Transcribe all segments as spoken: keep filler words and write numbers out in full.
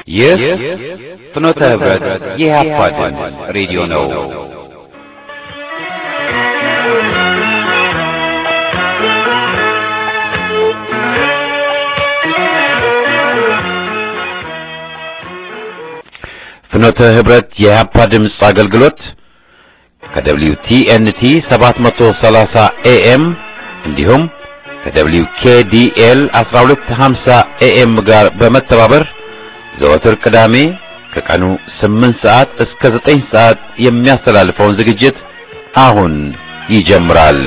ይህ ፍኖተ ህብረት የኢህአፓ ድምፅ ሬዲዮ ነው። ፍኖተ ህብረት የኢህአፓ ድምፅ አገልግሎት ከደብሊው ቲ ኤን ቲ ሰባት መቶ ሰላሳ ኤኤም እንዲሁም ከደብሊው ኬ ዲ ኤል አስራ ሁለት ሀምሳ ኤኤም ጋር በመተባበር ዘወትር ቅዳሜ ከቀኑ ስምንት ሰዓት እስከ ዘጠኝ ሰዓት የሚያስተላልፈውን ዝግጅት አሁን ይጀምራል።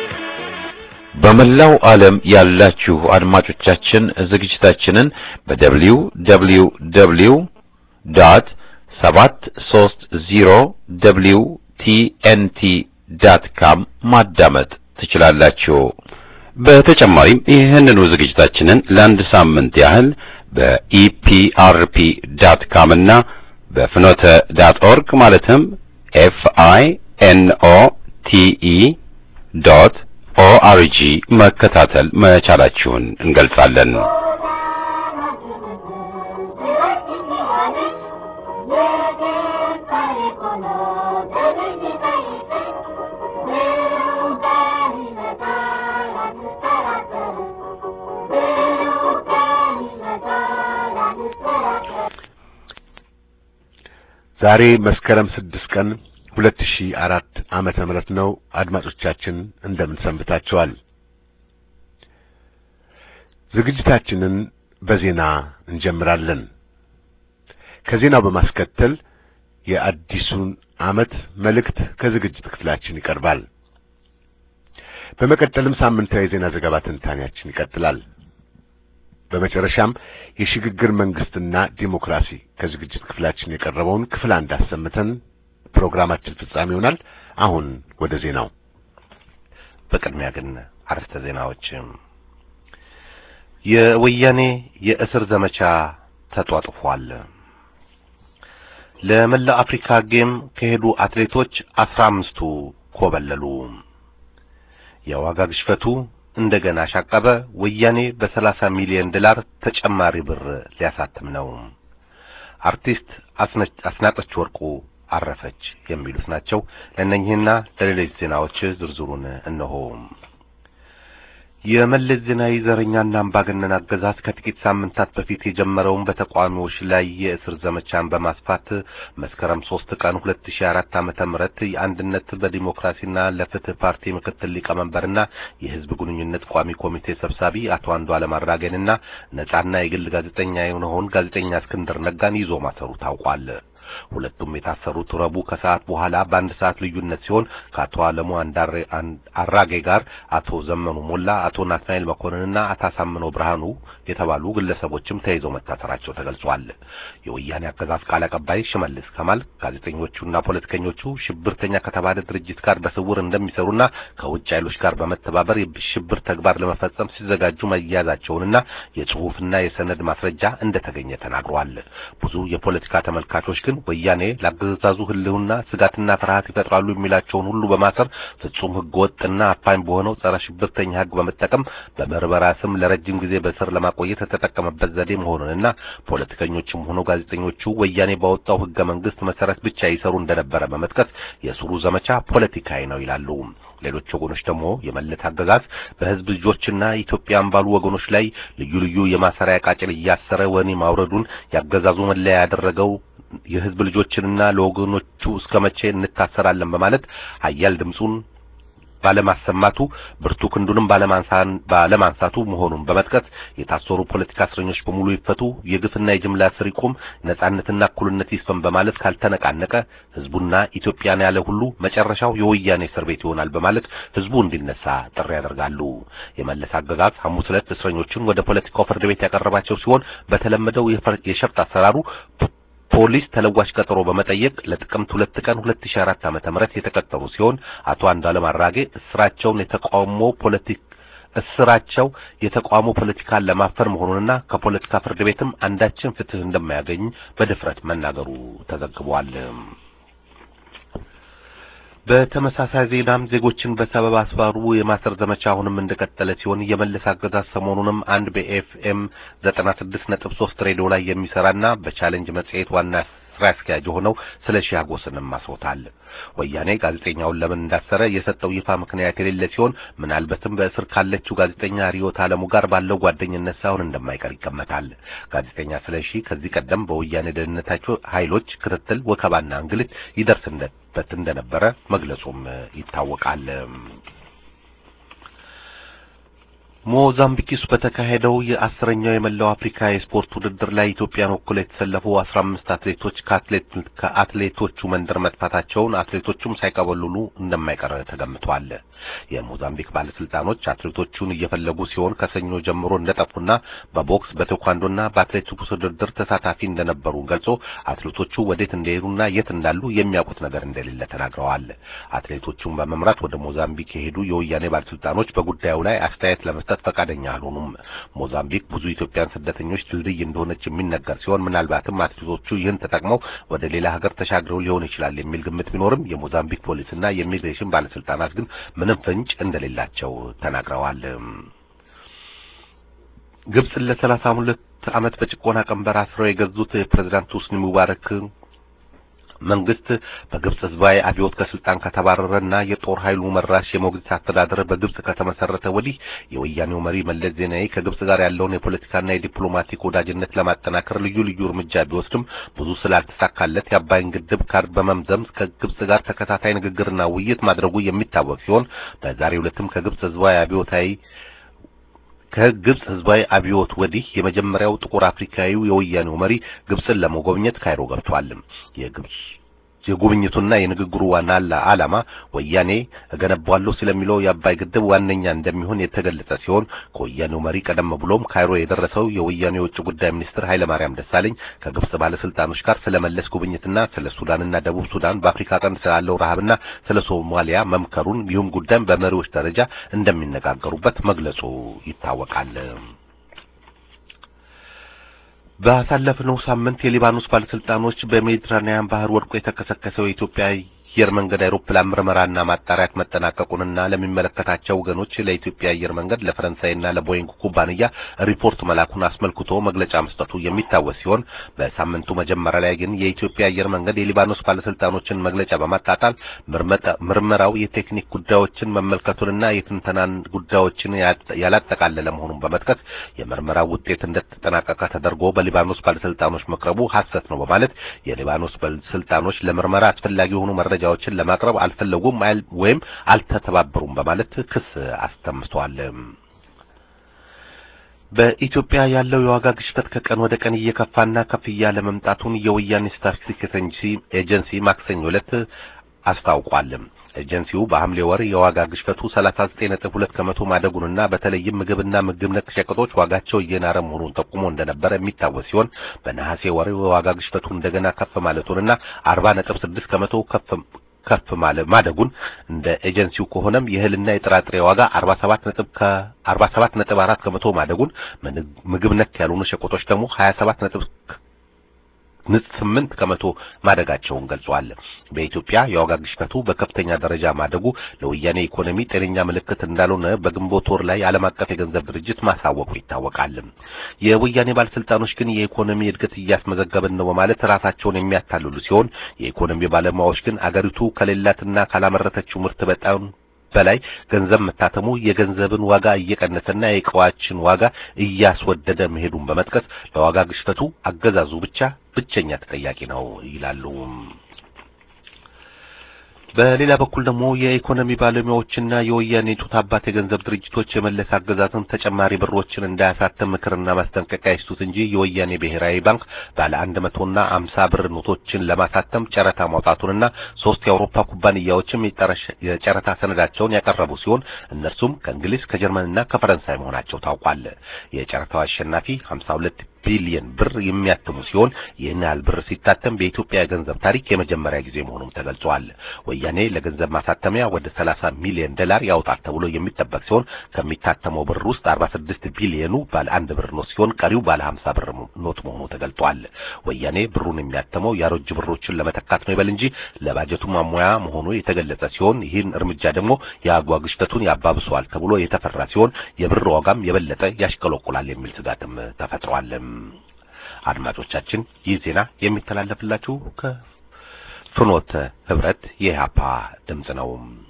በመላው ዓለም ያላችሁ አድማጮቻችን ዝግጅታችንን በደብሊው ደብሊው ደብሊው ዶት ሰባት ሶስት ዜሮ ደብሊው ቲ ኤን ቲ ዶት ኮም ማዳመጥ ትችላላችሁ። በተጨማሪም ይህንኑ ዝግጅታችንን ለአንድ ሳምንት ያህል በኢፒአርፒ ዶት ኮም እና በፍኖተ ዶት ኦርግ ማለትም ኤፍ አይ ኤን ኦ ቲ ኢ ዶት ኦ አር ጂ መከታተል መቻላችሁን እንገልጻለን። ዛሬ መስከረም ስድስት ቀን ሁለት ሺህ አራት ዓመተ ምህረት ነው። አድማጮቻችን እንደምን ሰንብታችኋል? ዝግጅታችንን በዜና እንጀምራለን። ከዜናው በማስከተል የአዲሱን ዓመት መልእክት ከዝግጅት ክፍላችን ይቀርባል። በመቀጠልም ሳምንታዊ የዜና ዘገባ ትንታኔያችን ይቀጥላል። በመጨረሻም የሽግግር መንግስትና ዲሞክራሲ ከዝግጅት ክፍላችን የቀረበውን ክፍል አንድ አሰምተን ፕሮግራማችን ፍጻሜ ይሆናል። አሁን ወደ ዜናው። በቅድሚያ ግን አርዕስተ ዜናዎች። የወያኔ የእስር ዘመቻ ተጧጥፏል። ለመላ አፍሪካ ጌም ከሄዱ አትሌቶች አስራ አምስቱ ኮበለሉ። የዋጋ ግሽበቱ እንደገና ሻቀበ። ወያኔ በሰላሳ ሚሊዮን ዶላር ተጨማሪ ብር ሊያሳትም ነው። አርቲስት አስናቀች ወርቁ አረፈች የሚሉት ናቸው። ለእነኚህና ለሌሎች ዜናዎች ዝርዝሩን እነሆ። የመለስ ዜናዊ ዘረኛና አምባገነን አገዛዝ ከጥቂት ሳምንታት በፊት የጀመረውን በተቃዋሚዎች ላይ የእስር ዘመቻን በማስፋት መስከረም ሶስት ቀን ሁለት ሺህ አራት ዓመተ ምህረት የአንድነት በዲሞክራሲና ለፍትህ ፓርቲ ምክትል ሊቀመንበርና የህዝብ ግንኙነት ቋሚ ኮሚቴ ሰብሳቢ አቶ አንዱዓለም አራጌንና ነጻና የግል ጋዜጠኛ የሆነውን ጋዜጠኛ እስክንድር ነጋን ይዞ ማሰሩ ታውቋል። ሁለቱም የታሰሩት ረቡዕ ከሰዓት በኋላ በአንድ ሰዓት ልዩነት ሲሆን ከአቶ አለሙ አራጌ ጋር አቶ ዘመኑ ሞላ፣ አቶ ናትናኤል መኮንንና አቶ አሳምነው ብርሃኑ የተባሉ ግለሰቦችም ተይዘው መታሰራቸው ተገልጿል። የወያኔ አገዛዝ ቃል አቀባይ ሽመልስ ከማል ጋዜጠኞቹና ፖለቲከኞቹ ሽብርተኛ ከተባለ ድርጅት ጋር በስውር እንደሚሰሩና ከውጭ ኃይሎች ጋር በመተባበር የሽብር ተግባር ለመፈጸም ሲዘጋጁ መያዛቸውንና የጽሑፍና የሰነድ ማስረጃ እንደተገኘ ተናግረዋል። ብዙ የፖለቲካ ተመልካቾች ግን ወያኔ ለአገዛዙ ህልውና ስጋትና ፍርሃት ይፈጥራሉ የሚላቸውን ሁሉ በማሰር ፍጹም ህገወጥና አፋኝ በሆነው ጸረ ሽብርተኛ ህግ በመጠቀም በመርበራ ስም ለረጅም ጊዜ በስር ለማቆየት የተጠቀመበት ዘዴ መሆኑንና ፖለቲከኞችም ሆነው ጋዜጠኞቹ ወያኔ ባወጣው ህገ መንግስት መሰረት ብቻ ይሰሩ እንደነበረ በመጥቀስ የስሩ ዘመቻ ፖለቲካዊ ነው ይላሉ። ሌሎች ወገኖች ደግሞ የመለስ አገዛዝ በህዝብ ልጆችና ኢትዮጵያን ባሉ ወገኖች ላይ ልዩ ልዩ የማሰሪያ ቃጭል እያሰረ ወህኒ ማውረዱን ያገዛዙ መለያ ያደረገው የህዝብ ልጆችንና ለወገኖቹ እስከመቼ እንታሰራለን በማለት ኃያል ድምጹን ባለማሰማቱ ብርቱ ክንዱንም ባለማንሳቱ መሆኑን በመጥቀስ የታሰሩ ፖለቲካ እስረኞች በሙሉ ይፈቱ፣ የግፍና የጅምላ እስር ይቁም፣ ነጻነትና እኩልነት ይስፈን በማለት ካልተነቃነቀ ህዝቡና ኢትዮጵያን ያለ ሁሉ መጨረሻው የወያኔ እስር ቤት ይሆናል በማለት ህዝቡ እንዲነሳ ጥሪ ያደርጋሉ። የመለስ አገዛዝ ሐሙስ ዕለት እስረኞችን ወደ ፖለቲካው ፍርድ ቤት ያቀረባቸው ሲሆን በተለመደው የሸፍጥ አሰራሩ ፖሊስ ተለዋጭ ቀጠሮ በመጠየቅ ለጥቅምት ሁለት ቀን ሁለት ሺህ አራት ዓመተ ምህረት የተቀጠሩ ሲሆን አቶ አንዱዓለም አራጌ እስራቸውን የተቃውሞ ፖለቲክ እስራቸው የተቃውሞ ፖለቲካን ለማፈር መሆኑንና ከፖለቲካ ፍርድ ቤትም አንዳችን ፍትህ እንደማያገኝ በድፍረት መናገሩ ተዘግቧል። በተመሳሳይ ዜናም ዜጎችን በሰበብ አስባሩ የማሰር ዘመቻ አሁንም እንደቀጠለ ሲሆን የመለስ አገዛዝ ሰሞኑንም አንድ በኤፍኤም ዘጠና ስድስት ነጥብ ሶስት ሬዲዮ ላይ የሚሰራና በቻሌንጅ መጽሔት ዋና ስራ አስኪያጅ ሆነው ስለሺ ሀጎስንም ማስሮታል። ወያኔ ጋዜጠኛውን ለምን እንዳሰረ የሰጠው ይፋ ምክንያት የሌለ ሲሆን ምናልባትም በእስር ካለችው ጋዜጠኛ ሪዮት አለሙ ጋር ባለው ጓደኝነት ሳይሆን እንደማይቀር ይገመታል። ጋዜጠኛ ስለሺ ከዚህ ቀደም በወያኔ ደህንነታቸው ኃይሎች ክትትል፣ ወከባና እንግልት ይደርስበት እንደነበረ መግለጹም ይታወቃል። ሞዛምቢክ ውስጥ በተካሄደው የአስረኛው የመላው አፍሪካ የስፖርት ውድድር ላይ ኢትዮጵያን ወክለው የተሰለፉ አስራ አምስት አትሌቶች ከአትሌት ከአትሌቶቹ መንደር መጥፋታቸውን አትሌቶቹም ሳይቀበሉሉ እንደማይቀር ተገምቷል። የሞዛምቢክ ባለስልጣኖች አትሌቶቹን እየፈለጉ ሲሆን ከሰኞ ጀምሮ እንደጠፉና በቦክስ በቴኳንዶና በአትሌቲክስ ውድድር ተሳታፊ እንደነበሩ ገልጾ አትሌቶቹ ወዴት እንደሄዱና የት እንዳሉ የሚያውቁት ነገር እንደሌለ ተናግረዋል። አትሌቶቹን በመምራት ወደ ሞዛምቢክ የሄዱ የወያኔ ባለስልጣኖች በጉዳዩ ላይ አስተያየት ለመስጠት ፈቃደኛ አልሆኑም። ሞዛምቢክ ብዙ ኢትዮጵያን ስደተኞች ድልድይ እንደሆነች የሚነገር ሲሆን ምናልባትም አትሌቶቹ ይህን ተጠቅመው ወደ ሌላ ሀገር ተሻግረው ሊሆን ይችላል የሚል ግምት ቢኖርም የሞዛምቢክ ፖሊስና የኢሚግሬሽን ባለስልጣናት ግን ምንም ፍንጭ እንደሌላቸው ተናግረዋል። ግብጽ ለሰላሳ ሁለት ዓመት በጭቆና ቀንበር አስረው የገዙት የፕሬዝዳንት ሁስኒ ሙባረክ መንግስት በግብጽ ህዝባዊ አብዮት ከስልጣን ከተባረረና የጦር ኃይሉ መራሽ የሞግዚት አስተዳደር በግብጽ ከተመሰረተ ወዲህ የወያኔው መሪ መለስ ዜናዊ ከግብጽ ጋር ያለውን የፖለቲካና የዲፕሎማቲክ ወዳጅነት ለማጠናከር ልዩ ልዩ እርምጃ ቢወስድም ብዙ ስላልተሳካለት የአባይን ግድብ ካርድ በመምዘም ከግብጽ ጋር ተከታታይ ንግግርና ውይይት ማድረጉ የሚታወቅ ሲሆን በዛሬው ዕለትም ከግብጽ ህዝባዊ አብዮታዊ ከግብጽ ህዝባዊ አብዮት ወዲህ የመጀመሪያው ጥቁር አፍሪካዊው የወያኔው መሪ ግብጽን ለመጎብኘት ካይሮ ገብቷል። የግብጽ የጉብኝቱና የንግግሩ ዋና ዓላማ ወያኔ እገነባለሁ ስለሚለው የአባይ ግድብ ዋነኛ እንደሚሆን የተገለጸ ሲሆን ከወያኔው መሪ ቀደም ብሎም ካይሮ የደረሰው የወያኔ የውጭ ጉዳይ ሚኒስትር ኃይለ ማርያም ደሳለኝ ከግብጽ ባለስልጣኖች ጋር ስለመለስ ጉብኝትና ስለ ሱዳንና ደቡብ ሱዳን በአፍሪካ ቀንድ ስላለው ረሃብና ስለ ሶማሊያ መምከሩን ይሁን ጉዳይ በመሪዎች ደረጃ እንደሚነጋገሩበት መግለጹ ይታወቃል። ባሳለፍነው ሳምንት የሊባኖስ ባለስልጣኖች በሜዲትራኒያን ባህር ወድቆ የተከሰከሰው የኢትዮጵያ አየር መንገድ አይሮፕላን ምርመራና ማጣሪያት መጠናቀቁንና ለሚመለከታቸው ወገኖች ለኢትዮጵያ አየር መንገድ ለፈረንሳይና ለቦይንግ ኩባንያ ሪፖርት መላኩን አስመልክቶ መግለጫ መስጠቱ የሚታወስ ሲሆን በሳምንቱ መጀመሪያ ላይ ግን የኢትዮጵያ አየር መንገድ የሊባኖስ ባለስልጣኖችን መግለጫ በማጣጣል ምርመራው የቴክኒክ ጉዳዮችን መመልከቱንና የትንተናን ጉዳዮችን ያላጠቃለለ መሆኑን በመጥቀስ የምርመራው ውጤት እንደተጠናቀቀ ተደርጎ በሊባኖስ ባለስልጣኖች መቅረቡ ሐሰት ነው በማለት የሊባኖስ ባለስልጣኖች ለምርመራ አስፈላጊ የሆኑ መረጃዎችን ለማቅረብ አልፈለጉም ወይም አልተተባበሩም በማለት ክስ አስተምቷል። በኢትዮጵያ ያለው የዋጋ ግሽበት ከቀን ወደ ቀን እየከፋና ከፍ እያለ መምጣቱን የወያኔ ስታቲስቲክስ ኤጀንሲ ማክሰኞ ዕለት አስታውቋል። ኤጀንሲው በሐምሌ ወር የዋጋ ግሽበቱ ሰላሳ ዘጠኝ ነጥብ ሁለት ከመቶ ማደጉንና በተለይም ምግብና ምግብ ነክ ሸቀጦች ዋጋቸው እየናረ መሆኑን ጠቁሞ እንደነበረ የሚታወስ ሲሆን በነሐሴ ወር የዋጋ ግሽበቱ እንደገና ከፍ ማለቱንና አርባ ነጥብ ስድስት ከመቶ ከፍ ከፍ ማለት ማደጉን እንደ ኤጀንሲው ከሆነም የእህልና የጥራጥሬ ዋጋ አርባ ሰባት ነጥብ ከአርባ ሰባት ነጥብ አራት ከመቶ ማደጉን ምግብ ነክ ያልሆኑ ሸቀጦች ደግሞ ሀያ ሰባት ነጥብ ስምንት ከመቶ ማደጋቸውን ገልጿል። በኢትዮጵያ የዋጋ ግሽበቱ በከፍተኛ ደረጃ ማደጉ ለወያኔ ኢኮኖሚ ጤነኛ ምልክት እንዳልሆነ በግንቦት ወር ላይ ዓለም አቀፍ የገንዘብ ድርጅት ማሳወቁ ይታወቃል። የወያኔ ባለስልጣኖች ግን የኢኮኖሚ እድገት እያስመዘገብን ነው በማለት ራሳቸውን የሚያታልሉ ሲሆን የኢኮኖሚ ባለሙያዎች ግን አገሪቱ ከሌላትና ካላመረተችው ምርት በጣም በላይ ገንዘብ መታተሙ የገንዘብን ዋጋ እየቀነሰና የዕቃዎችን ዋጋ እያስወደደ መሄዱን በመጥቀስ ለዋጋ ግሽበቱ አገዛዙ ብቻ ብቸኛ ተጠያቂ ነው ይላሉ። በሌላ በኩል ደግሞ የኢኮኖሚ ባለሙያዎችና የወያኔ ጡት አባት የገንዘብ ድርጅቶች የመለስ አገዛዝን ተጨማሪ ብሮችን እንዳያሳተም ምክርና ማስጠንቀቂያ ይስጡት እንጂ የወያኔ ብሔራዊ ባንክ ባለ አንድ መቶ እና ሃምሳ ብር ኖቶችን ለማሳተም ጨረታ ማውጣቱንና ሶስት የአውሮፓ ኩባንያዎችም የጨረታ ሰነዳቸውን ያቀረቡ ሲሆን እነርሱም ከእንግሊዝ ከጀርመንና ከፈረንሳይ መሆናቸው ታውቋል። የጨረታው አሸናፊ ሃምሳ ሁለት ቢሊዮን ብር የሚያትሙ ሲሆን ይህን ያህል ብር ሲታተም በኢትዮጵያ ገንዘብ ታሪክ የመጀመሪያ ጊዜ መሆኑም ተገልጿል። ወያኔ ለገንዘብ ማሳተሚያ ወደ ሰላሳ ሚሊዮን ዶላር ያወጣል ተብሎ የሚጠበቅ ሲሆን ከሚታተመው ብር ውስጥ አርባ ስድስት ቢሊዮኑ ባለ አንድ ብር ኖት ሲሆን ቀሪው ባለ ሀምሳ ብር ኖት መሆኑ ተገልጿል። ወያኔ ብሩን የሚያተመው ያሮጅ ብሮችን ለመተካት ነው ይበል እንጂ ለባጀቱ ማሟያ መሆኑ የተገለጸ ሲሆን ይህን እርምጃ ደግሞ የአጓ ግሽተቱን ያባብሰዋል ተብሎ የተፈራ ሲሆን የብር ዋጋም የበለጠ ያሽቆለቁላል የሚል ስጋትም ተፈጥሯል። አድማጮቻችን ይህ ዜና የሚተላለፍላችሁ ከፍኖተ ህብረት የኢሃፓ ድምጽ ነው።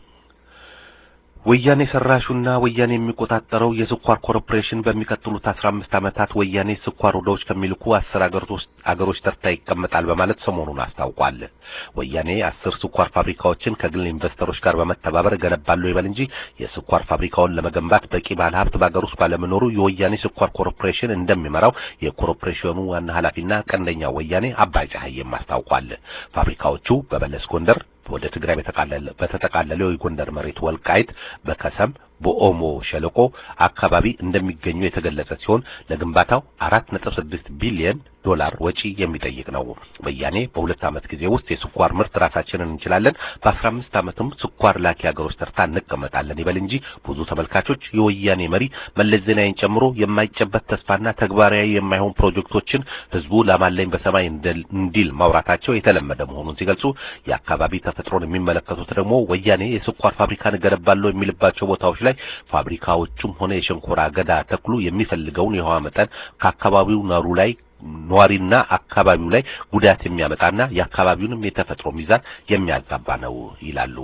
ወያኔ ሰራሹና ወያኔ የሚቆጣጠረው የስኳር ኮርፖሬሽን በሚቀጥሉት አስራ አምስት ዓመታት ወያኔ ስኳር ወደውጭ ከሚልኩ አስር አገሮች አገሮች ተርታ ይቀመጣል በማለት ሰሞኑን አስታውቋል። ወያኔ አስር ስኳር ፋብሪካዎችን ከግል ኢንቨስተሮች ጋር በመተባበር ገነባሉ ይበል እንጂ የስኳር ፋብሪካውን ለመገንባት በቂ ባለሀብት በአገር ውስጥ ባለመኖሩ የወያኔ ስኳር ኮርፖሬሽን እንደሚመራው የኮርፖሬሽኑ ዋና ኃላፊና ቀንደኛ ወያኔ አባይ ፀሐይም አስታውቋል። ፋብሪካዎቹ በበለስ ጎንደር ወደ ትግራይ በተቃለለ በተጠቃለለው የጎንደር መሬት ወልቃይት በከሰም በኦሞ ሸለቆ አካባቢ እንደሚገኙ የተገለጸ ሲሆን ለግንባታው አራት ነጥብ ስድስት ቢሊዮን ዶላር ወጪ የሚጠይቅ ነው። ወያኔ በሁለት ዓመት ጊዜ ውስጥ የስኳር ምርት ራሳችንን እንችላለን፣ በአስራ አምስት ዓመትም ስኳር ላኪ ሀገሮች ተርታ እንቀመጣለን ይበል እንጂ ብዙ ተመልካቾች የወያኔ መሪ መለስ ዜናዊን ጨምሮ የማይጨበት ተስፋና ተግባራዊ የማይሆን ፕሮጀክቶችን ህዝቡ ለማለኝ በሰማይ እንዲል ማውራታቸው የተለመደ መሆኑን ሲገልጹ የአካባቢ ተፈጥሮን የሚመለከቱት ደግሞ ወያኔ የስኳር ፋብሪካን ገነባለው የሚልባቸው ቦታዎች ላይ ፋብሪካዎቹም ሆነ የሸንኮራ አገዳ ተክሉ የሚፈልገውን የውሃ መጠን ከአካባቢው ነሩ ላይ ኗሪና አካባቢው ላይ ጉዳት የሚያመጣና የአካባቢውንም የተፈጥሮ ሚዛን የሚያዛባ ነው ይላሉ።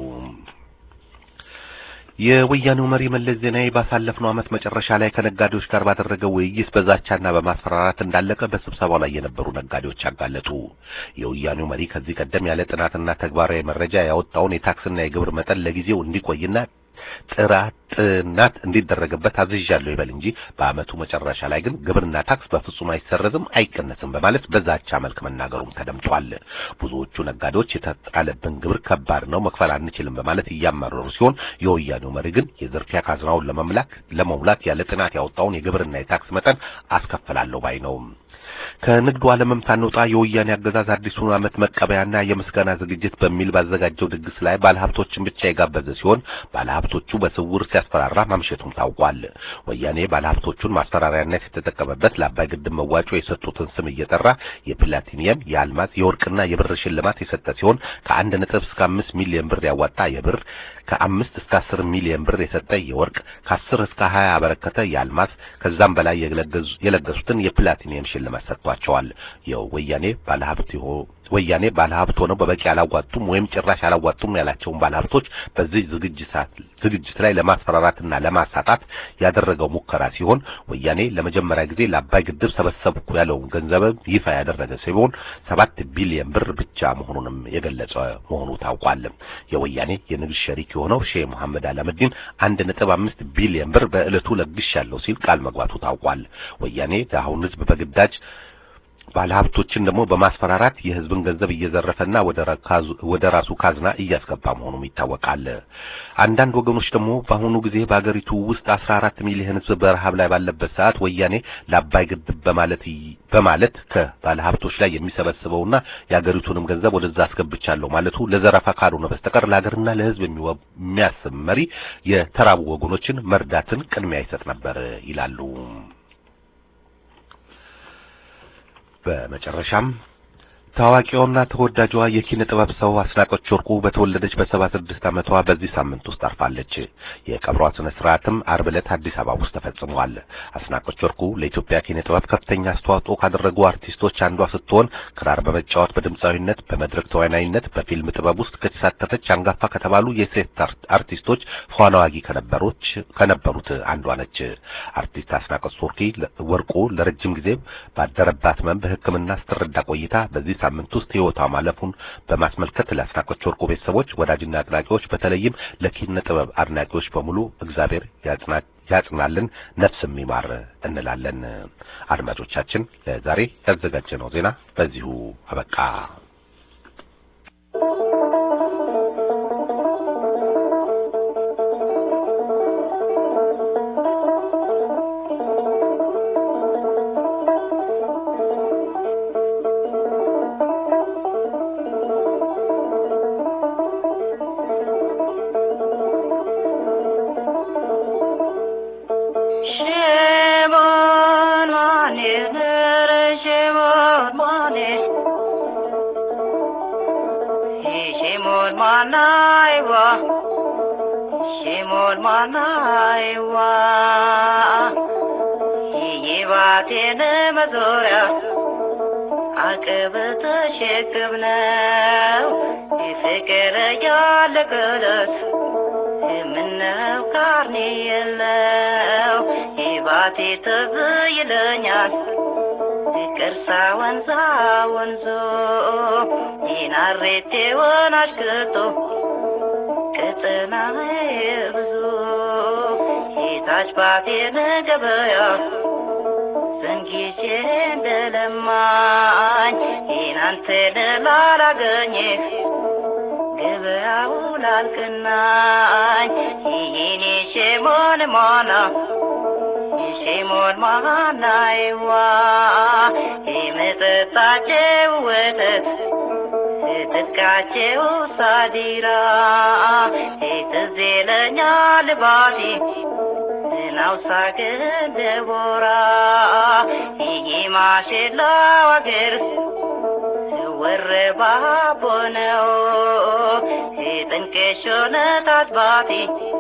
የወያኔው መሪ መለስ ዜናዊ ባሳለፍነው ዓመት መጨረሻ ላይ ከነጋዴዎች ጋር ባደረገው ውይይት በዛቻና በማስፈራራት እንዳለቀ በስብሰባው ላይ የነበሩ ነጋዴዎች አጋለጡ። የወያኔው መሪ ከዚህ ቀደም ያለ ጥናትና ተግባራዊ መረጃ ያወጣውን የታክስና የግብር መጠን ለጊዜው እንዲቆይና ጥራት ጥናት እንዲደረግበት አዝዣለሁ ይበል እንጂ በአመቱ መጨረሻ ላይ ግን ግብርና ታክስ በፍጹም አይሰረዝም አይቀነስም በማለት በዛቻ መልክ መናገሩም ተደምጧል። ብዙዎቹ ነጋዴዎች የተጣለብን ግብር ከባድ ነው መክፈል አንችልም በማለት እያመረሩ ሲሆን የወያኔው መሪ ግን የዝርፊያ ካዝናውን ለመምላክ ለመሙላት ያለ ጥናት ያወጣውን የግብርና የታክስ መጠን አስከፍላለሁ ባይ ነው። ከንግዱ ዓለምም ታንወጣ የወያኔ አገዛዝ አዲሱን ዓመት መቀበያና የምስጋና ዝግጅት በሚል ባዘጋጀው ድግስ ላይ ባለሀብቶችን ብቻ የጋበዘ ሲሆን ባለሀብቶቹ በስውር ሲያስፈራራ ማምሸቱም ታውቋል። ወያኔ ባለሀብቶቹን ማስፈራሪያነት የተጠቀመበት ለአባይ ግድብ መዋጮ የሰጡትን ስም እየጠራ የፕላቲኒየም፣ የአልማዝ፣ የወርቅና የብር ሽልማት የሰጠ ሲሆን ከአንድ ነጥብ እስከ አምስት ሚሊዮን ብር ያዋጣ የብር ከአምስት እስከ አስር ሚሊዮን ብር የሰጠ የወርቅ ከአስር እስከ ሀያ አበረከተ የአልማዝ ከዛም በላይ የለገሱ የለገሱትን የፕላቲኒየም ሽልማት ሰጥቷቸዋል። የወያኔ ባለሀብት ይሆ ወያኔ ባለሀብት ሆነው በበቂ አላዋጡም ወይም ጭራሽ አላዋጡም ያላቸውን ባለሀብቶች በዚህ ዝግጅት ዝግጅት ላይ ለማስፈራራትና ለማሳጣት ያደረገው ሙከራ ሲሆን ወያኔ ለመጀመሪያ ጊዜ ለአባይ ግድብ ሰበሰብኩ ያለውን ገንዘብ ይፋ ያደረገ ሲሆን ሰባት ቢሊዮን ብር ብቻ መሆኑንም የገለጸ መሆኑ ታውቋል። የወያኔ የንግድ ሸሪክ የሆነው ሼህ መሐመድ አላሙዲን አንድ ነጥብ አምስት ቢሊዮን ብር በእለቱ ለግሻለሁ ሲል ቃል መግባቱ ታውቋል። ወያኔ አሁን ህዝብ በግዳጅ ባለሀብቶችን ደግሞ በማስፈራራት የህዝብን ገንዘብ እየዘረፈና ወደ ራሱ ወደ ራሱ ካዝና እያስገባ መሆኑም ይታወቃል። አንዳንድ ወገኖች ደግሞ በአሁኑ ጊዜ በአገሪቱ ውስጥ አስራ አራት ሚሊዮን ህዝብ በረሃብ ላይ ባለበት ሰዓት ወያኔ ለአባይ ግድብ በማለት በማለት ከባለሀብቶች ላይ የሚሰበስበውና የአገሪቱንም ገንዘብ ወደዛ አስገብቻለሁ ማለቱ ለዘረፋ ካልሆነ በስተቀር ለሀገርና ለህዝብ የሚያስብ መሪ የተራቡ ወገኖችን መርዳትን ቅድሚያ ይሰጥ ነበር ይላሉ። በመጨረሻም ታዋቂውና ተወዳጇ የኪነ ጥበብ ሰው አስናቀች ወርቁ በተወለደች በሰባ ስድስት ዓመቷ በዚህ ሳምንት ውስጥ አርፋለች። የቀብሯ ስነ ስርዓትም ዓርብ ዕለት አዲስ አበባ ውስጥ ተፈጽሟል። አስናቀች ወርቁ ለኢትዮጵያ ኪነ ጥበብ ከፍተኛ አስተዋጽኦ ካደረጉ አርቲስቶች አንዷ ስትሆን ክራር በመጫወት በድምጻዊነት፣ በመድረክ ተዋናይነት፣ በፊልም ጥበብ ውስጥ ከተሳተፈች አንጋፋ ከተባሉ የሴት አርቲስቶች ፏናዋጊ ከነበሩት ከነበሩት አንዷ ነች። አርቲስት አስናቀች ወርቁ ለረጅም ጊዜ ባደረባት ህመም በሕክምና ስትረዳ ቆይታ በዚህ ሳምንት ውስጥ ህይወቷ ማለፉን በማስመልከት ለአስናቀች ወርቁ ቤተሰቦች፣ ወዳጅና አድናቂዎች በተለይም ለኪነ ጥበብ አድናቂዎች በሙሉ እግዚአብሔር ያጽና ያጽናልን ነፍስም ይማር እንላለን። አድማጮቻችን ለዛሬ ያዘጋጀነው ዜና በዚሁ አበቃ። shimon mane shimon manaiwa shimon manaiwa yiwa tene mazora አቀበተ ሸክብነው ይፍቅር ያለቀለት ምነው ካርኔ የለው ይባቴ ተብይለኛል ቅርሳ ወንዛ ወንዞ ይናሬቴ ወናሽክቶ ቅጥና ብዙ ይታች ባቴ ነገበያ ዘንጊቼ እንደለማኝ ይናንተን ላላገኝህ ገበያው ላልቅናኝ ይህኔ ሸሞን ማና ሸሞን ማናይዋ የመጠጣቸው ወተት ትጥቃቸው ሳዲራ ትዝለኛል ባቲ ናውሳከ ደቦራ ይማሽላ ወገር ወረባ ቦነው ጥንቅሾነ ታጥባቲ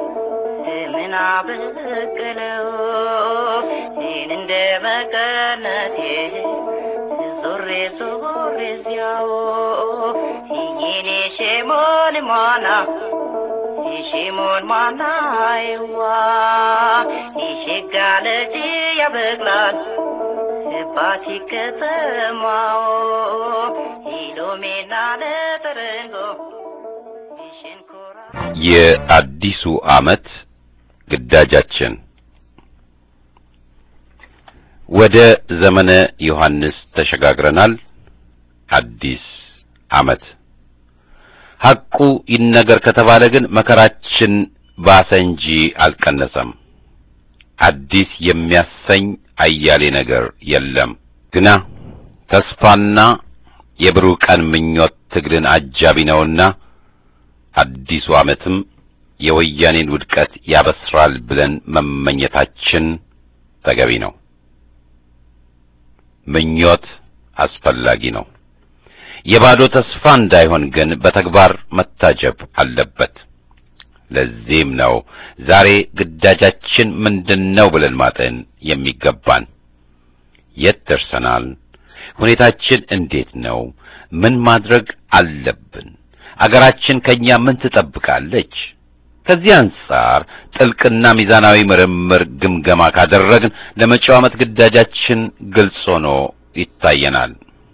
ምናበቀለው እንደ መቀነቴ ዞሬ ዞሬ ዚያው ይኔ ሸሞን ማና shimon manaiwa ishigaleji yabeglan bati ketemao iluminale terengo ishinkora የአዲሱ ዓመት ግዳጃችን ወደ ዘመነ ዮሐንስ ተሸጋግረናል። አዲስ ዓመት ሐቁ ይነገር ከተባለ ግን መከራችን ባሰ እንጂ አልቀነሰም። አዲስ የሚያሰኝ አያሌ ነገር የለም። ግና ተስፋና የብሩህ ቀን ምኞት ትግልን አጃቢ ነውና አዲሱ ዓመትም የወያኔን ውድቀት ያበስራል ብለን መመኘታችን ተገቢ ነው። ምኞት አስፈላጊ ነው። የባዶ ተስፋ እንዳይሆን ግን በተግባር መታጀብ አለበት። ለዚህም ነው ዛሬ ግዳጃችን ምንድነው ብለን ማጠን የሚገባን። የት ደርሰናል? ሁኔታችን እንዴት ነው? ምን ማድረግ አለብን? አገራችን ከኛ ምን ትጠብቃለች? ከዚህ አንፃር ጥልቅና ሚዛናዊ ምርምር ግምገማ ካደረግን ለመጪው ዓመት ግዳጃችን ግልጽ ሆኖ ይታየናል።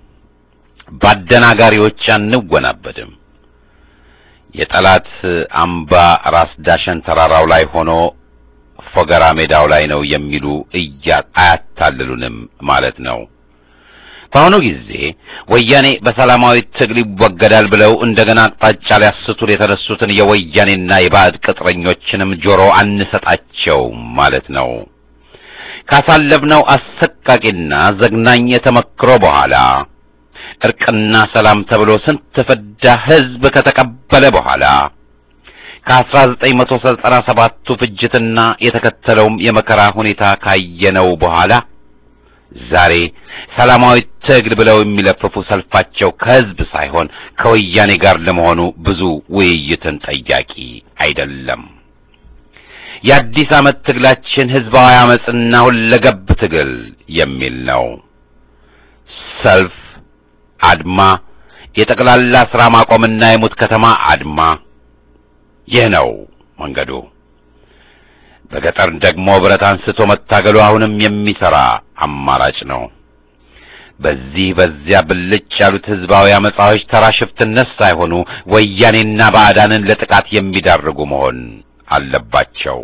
ባደናጋሪዎች አንወናበድም። የጠላት አምባ ራስ ዳሸን ተራራው ላይ ሆኖ ፎገራ ሜዳው ላይ ነው የሚሉ አያታልሉንም ማለት ነው። በአሁኑ ጊዜ ወያኔ በሰላማዊ ትግል ይወገዳል ብለው እንደገና አቅጣጫ ሊያስቱን የተነሱትን የወያኔና የባዕድ ቅጥረኞችንም ጆሮ አንሰጣቸው ማለት ነው። ካሳለፍነው አሰቃቂና ዘግናኝ ተመክሮ በኋላ እርቅና ሰላም ተብሎ ስንት ፍዳ ህዝብ ከተቀበለ በኋላ ከአስራ ዘጠኝ መቶ ዘጠና ሰባቱ ፍጅትና የተከተለውም የመከራ ሁኔታ ካየነው በኋላ ዛሬ ሰላማዊ ትግል ብለው የሚለፍፉ ሰልፋቸው ከህዝብ ሳይሆን ከወያኔ ጋር ለመሆኑ ብዙ ውይይትን ጠያቂ አይደለም። የአዲስ ዓመት ትግላችን ህዝባዊ አመጽና ሁለገብ ትግል የሚል ነው። ሰልፍ፣ አድማ፣ የጠቅላላ ስራ ማቆምና የሙት ከተማ አድማ፣ ይህ ነው መንገዱ። በገጠር ደግሞ ብረት አንስቶ መታገሉ አሁንም የሚሰራ አማራጭ ነው። በዚህ በዚያ ብልጭ ያሉት ህዝባዊ አመጻዎች ተራ ሽፍትነት ሳይሆኑ ወያኔና ባዕዳንን ለጥቃት የሚዳርጉ መሆን አለባቸው።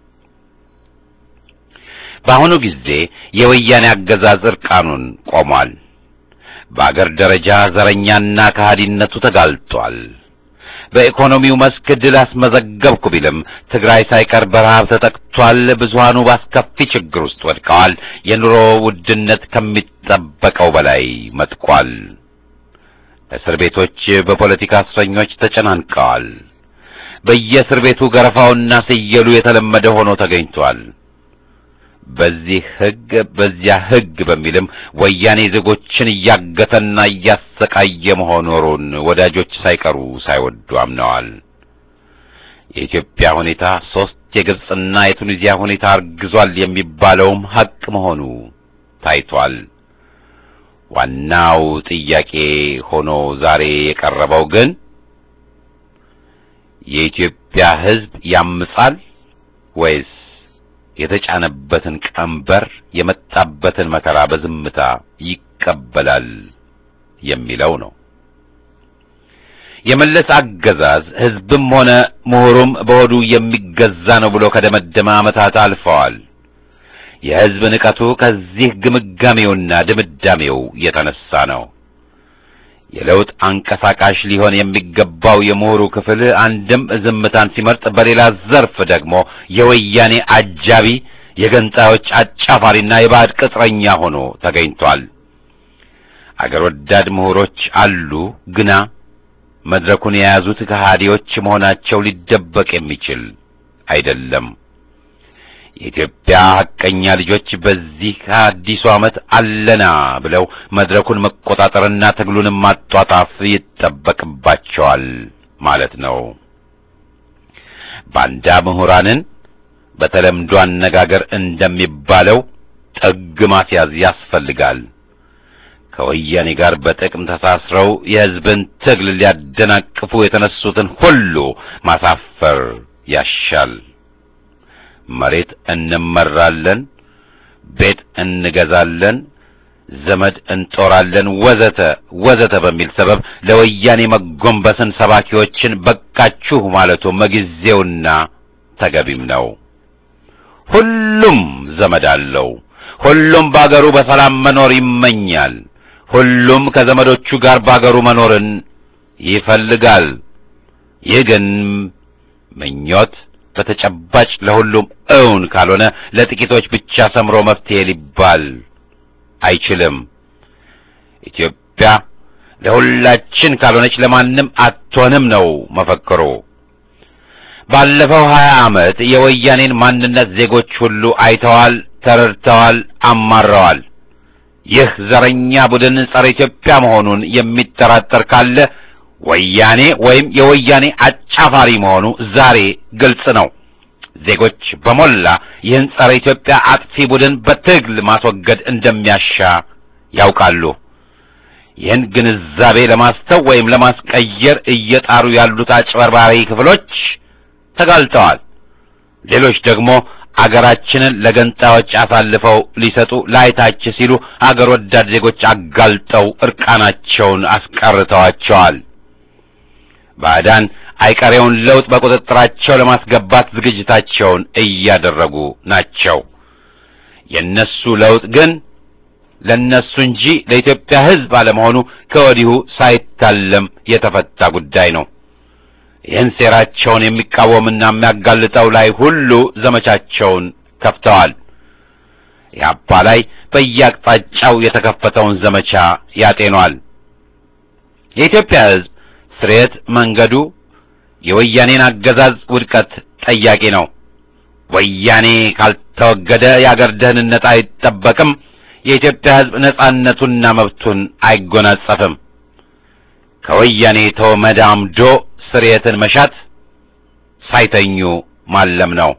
በአሁኑ ጊዜ የወያኔ አገዛዝ እርቃኑን ቆሟል። በአገር ደረጃ ዘረኛና ከሃዲነቱ ተጋልጧል። በኢኮኖሚው መስክ ድል አስመዘገብኩ ቢልም ትግራይ ሳይቀር በረሃብ ተጠቅቷል። ብዙሃኑ ባስከፊ ችግር ውስጥ ወድቀዋል። የኑሮ ውድነት ከሚጠበቀው በላይ መጥቋል። እስር ቤቶች በፖለቲካ እስረኞች ተጨናንቀዋል። በየእስር ቤቱ ገረፋውና ስየሉ የተለመደ ሆኖ ተገኝቷል። በዚህ ህግ በዚያ ህግ በሚልም ወያኔ ዜጎችን እያገተና እያሰቃየ መሆኑን ወዳጆች ሳይቀሩ ሳይወዱ አምነዋል። የኢትዮጵያ ሁኔታ ሶስት የግብጽና የቱኒዚያ ሁኔታ አርግዟል የሚባለውም ሐቅ መሆኑ ታይቷል። ዋናው ጥያቄ ሆኖ ዛሬ የቀረበው ግን የኢትዮጵያ ህዝብ ያምጻል ወይስ የተጫነበትን ቀንበር የመጣበትን መከራ በዝምታ ይቀበላል የሚለው ነው። የመለስ አገዛዝ ህዝብም ሆነ ምሁሩም በሆዱ የሚገዛ ነው ብሎ ከደመደመ ዓመታት አልፈዋል። የህዝብ ንቀቱ ከዚህ ግምጋሜውና ድምዳሜው የተነሳ ነው። የለውጥ አንቀሳቃሽ ሊሆን የሚገባው የምሁሩ ክፍል አንድም ዝምታን ሲመርጥ፣ በሌላ ዘርፍ ደግሞ የወያኔ አጃቢ፣ የገንጣዮች አጫፋሪና የባዕድ ቅጥረኛ ሆኖ ተገኝቷል። አገር ወዳድ ምሁሮች አሉ፣ ግና መድረኩን የያዙት ከሃዲዎች መሆናቸው ሊደበቅ የሚችል አይደለም። የኢትዮጵያ ሐቀኛ ልጆች በዚህ አዲሱ ዓመት አለና ብለው መድረኩን መቆጣጠርና ትግሉን ማጧጣፍ ይጠበቅባቸዋል ማለት ነው። ባንዳ ምሁራንን በተለምዶ አነጋገር እንደሚባለው ጥግ ማስያዝ ያስፈልጋል። ከወያኔ ጋር በጥቅም ተሳስረው የህዝብን ትግል ሊያደናቅፉ የተነሱትን ሁሉ ማሳፈር ያሻል። መሬት እንመራለን፣ ቤት እንገዛለን፣ ዘመድ እንጦራለን ወዘተ ወዘተ በሚል ሰበብ ለወያኔ መጎንበስን ሰባኪዎችን በቃችሁ ማለቱ መጊዜውና ተገቢም ነው። ሁሉም ዘመድ አለው። ሁሉም ባገሩ በሰላም መኖር ይመኛል። ሁሉም ከዘመዶቹ ጋር ባገሩ መኖርን ይፈልጋል። ይህ ግን ምኞት በተጨባጭ ለሁሉም እውን ካልሆነ ለጥቂቶች ብቻ ሰምሮ መፍትሄ ሊባል አይችልም። ኢትዮጵያ ለሁላችን ካልሆነች ለማንም አትሆንም ነው መፈክሩ። ባለፈው ሀያ ዓመት የወያኔን ማንነት ዜጎች ሁሉ አይተዋል፣ ተረድተዋል፣ አማረዋል። ይህ ዘረኛ ቡድን ጸረ ኢትዮጵያ መሆኑን የሚጠራጠር ካለ ወያኔ ወይም የወያኔ አጫፋሪ መሆኑ ዛሬ ግልጽ ነው። ዜጎች በሞላ ይህን ጸረ ኢትዮጵያ አጥፊ ቡድን በትግል ማስወገድ እንደሚያሻ ያውቃሉ። ይህን ግንዛቤ ለማስተው ወይም ለማስቀየር እየጣሩ ያሉት አጭበርባሪ ክፍሎች ተጋልጠዋል። ሌሎች ደግሞ አገራችንን ለገንጣዮች አሳልፈው ሊሰጡ ላይታች ሲሉ አገር ወዳድ ዜጎች አጋልጠው እርቃናቸውን አስቀርተዋቸዋል። ባዕዳን አይቀሬውን ለውጥ በቁጥጥራቸው ለማስገባት ዝግጅታቸውን እያደረጉ ናቸው። የነሱ ለውጥ ግን ለነሱ እንጂ ለኢትዮጵያ ሕዝብ አለመሆኑ ከወዲሁ ሳይታለም የተፈታ ጉዳይ ነው። ይህን ሴራቸውን የሚቃወምና የሚያጋልጠው ላይ ሁሉ ዘመቻቸውን ከፍተዋል። ያፓ ላይ በየአቅጣጫው የተከፈተውን ዘመቻ ያጤኗል። የኢትዮጵያ ሕዝብ ስሬት መንገዱ የወያኔን አገዛዝ ውድቀት ጠያቂ ነው። ወያኔ ካልተወገደ የአገር ደህንነት አይጠበቅም። የኢትዮጵያ ሕዝብ ነጻነቱንና መብቱን አይጎናጸፍም። ከወያኔ ተመዳምዶ ስሬትን መሻት ሳይተኙ ማለም ነው።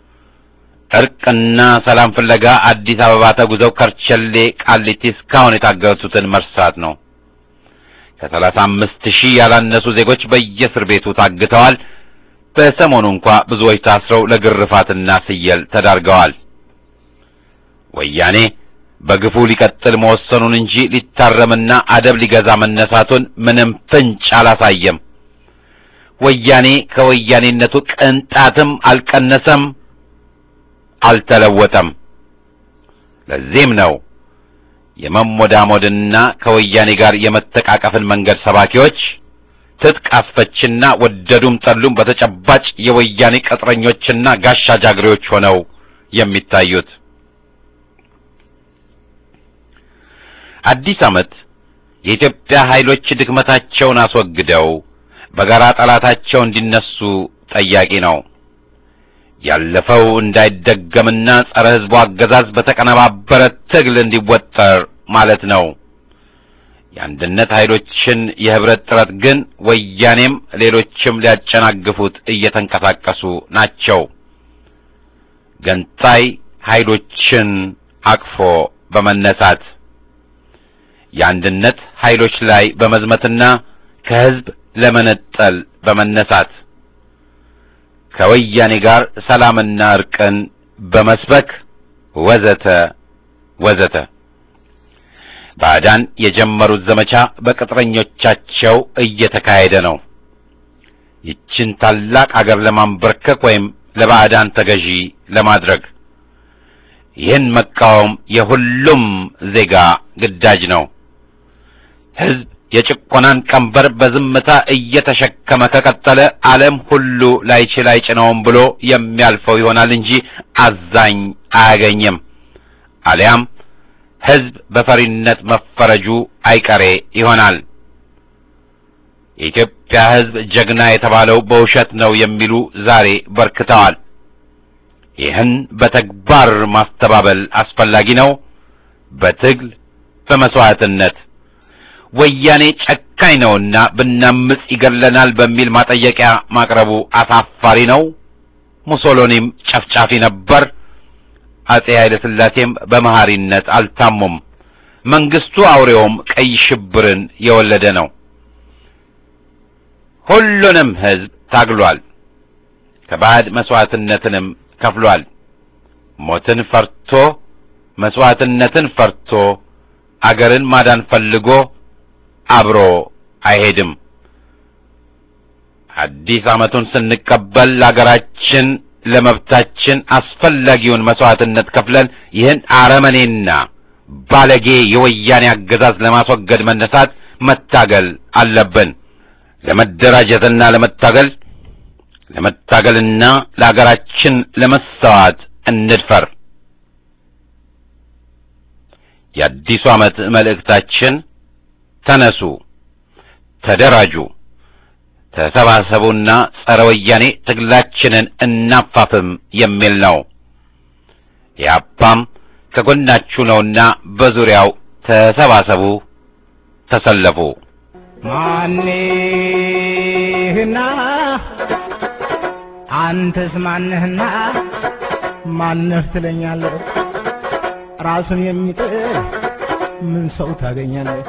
እርቅና ሰላም ፍለጋ አዲስ አበባ ተጉዘው ከርቸሌ፣ ቃሊቲ እስካሁን የታገቱትን መርሳት ነው። ከሰላሳ አምስት ሺህ ያላነሱ ዜጎች በየእስር ቤቱ ታግተዋል። በሰሞኑ እንኳ ብዙዎች ታስረው ለግርፋትና ስየል ተዳርገዋል። ወያኔ በግፉ ሊቀጥል መወሰኑን እንጂ ሊታረምና አደብ ሊገዛ መነሳቱን ምንም ፍንጭ አላሳየም። ወያኔ ከወያኔነቱ ቅንጣትም አልቀነሰም፣ አልተለወጠም። ለዚህም ነው የመሞዳሞድና ከወያኔ ጋር የመተቃቀፍን መንገድ ሰባኪዎች ትጥቅ አስፈችና ወደዱም ጠሉም በተጨባጭ የወያኔ ቅጥረኞችና ጋሻ ጃግሬዎች ሆነው የሚታዩት። አዲስ ዓመት የኢትዮጵያ ኃይሎች ድክመታቸውን አስወግደው በጋራ ጠላታቸው እንዲነሱ ጠያቂ ነው። ያለፈው እንዳይደገምና ጸረ ሕዝቡ አገዛዝ በተቀነባበረ ትግል እንዲወጠር ማለት ነው። የአንድነት ኃይሎችን የህብረት ጥረት ግን ወያኔም ሌሎችም ሊያጨናግፉት እየተንቀሳቀሱ ናቸው። ገንጣይ ኃይሎችን አቅፎ በመነሳት የአንድነት ኃይሎች ላይ በመዝመትና ከህዝብ ለመነጠል በመነሳት ከወያኔ ጋር ሰላምና እርቅን በመስበክ ወዘተ ወዘተ ባዕዳን የጀመሩት ዘመቻ በቅጥረኞቻቸው እየተካሄደ ነው። ይችን ታላቅ አገር ለማንበርከክ ወይም ለባዕዳን ተገዢ ለማድረግ ይህን መቃወም የሁሉም ዜጋ ግዳጅ ነው። ህዝብ የጭቆናን ቀንበር በዝምታ እየተሸከመ ከቀጠለ ዓለም ሁሉ ላይችል አይጭነውም ብሎ የሚያልፈው ይሆናል እንጂ አዛኝ አያገኝም። አሊያም ህዝብ በፈሪነት መፈረጁ አይቀሬ ይሆናል። የኢትዮጵያ ህዝብ ጀግና የተባለው በውሸት ነው የሚሉ ዛሬ በርክተዋል። ይህን በተግባር ማስተባበል አስፈላጊ ነው። በትግል በመስዋዕትነት ወያኔ ጨካኝ ነውና ብናምጽ ይገለናል በሚል ማጠየቂያ ማቅረቡ አሳፋሪ ነው። ሙሶሎኒም ጨፍጫፊ ነበር። አጼ ኃይለ ሥላሴም በመሐሪነት አልታሙም። መንግስቱ አውሬውም ቀይ ሽብርን የወለደ ነው። ሁሉንም ህዝብ ታግሏል። ከባድ መስዋዕትነትንም ከፍሏል። ሞትን ፈርቶ መስዋዕትነትን ፈርቶ አገርን ማዳን ፈልጎ አብሮ አይሄድም። አዲስ ዓመቱን ስንቀበል ለአገራችን ለመብታችን አስፈላጊውን መስዋዕትነት ከፍለን ይህን አረመኔና ባለጌ የወያኔ አገዛዝ ለማስወገድ መነሳት መታገል አለብን። ለመደራጀትና ለመታገል ለመታገልና ለአገራችን ለመሰዋት እንድፈር። የአዲሱ ዓመት መልእክታችን ተነሱ፣ ተደራጁ፣ ተሰባሰቡና ጸረ ወያኔ ትግላችንን እናፋፍም የሚል ነው። ያፓም ከጎናችሁ ነውና በዙሪያው ተሰባሰቡ፣ ተሰለፉ። ማንህና አንተስ ማንህና ማንህ ትለኛለህ? ራሱን የሚጥል ምን ሰው ታገኛለህ?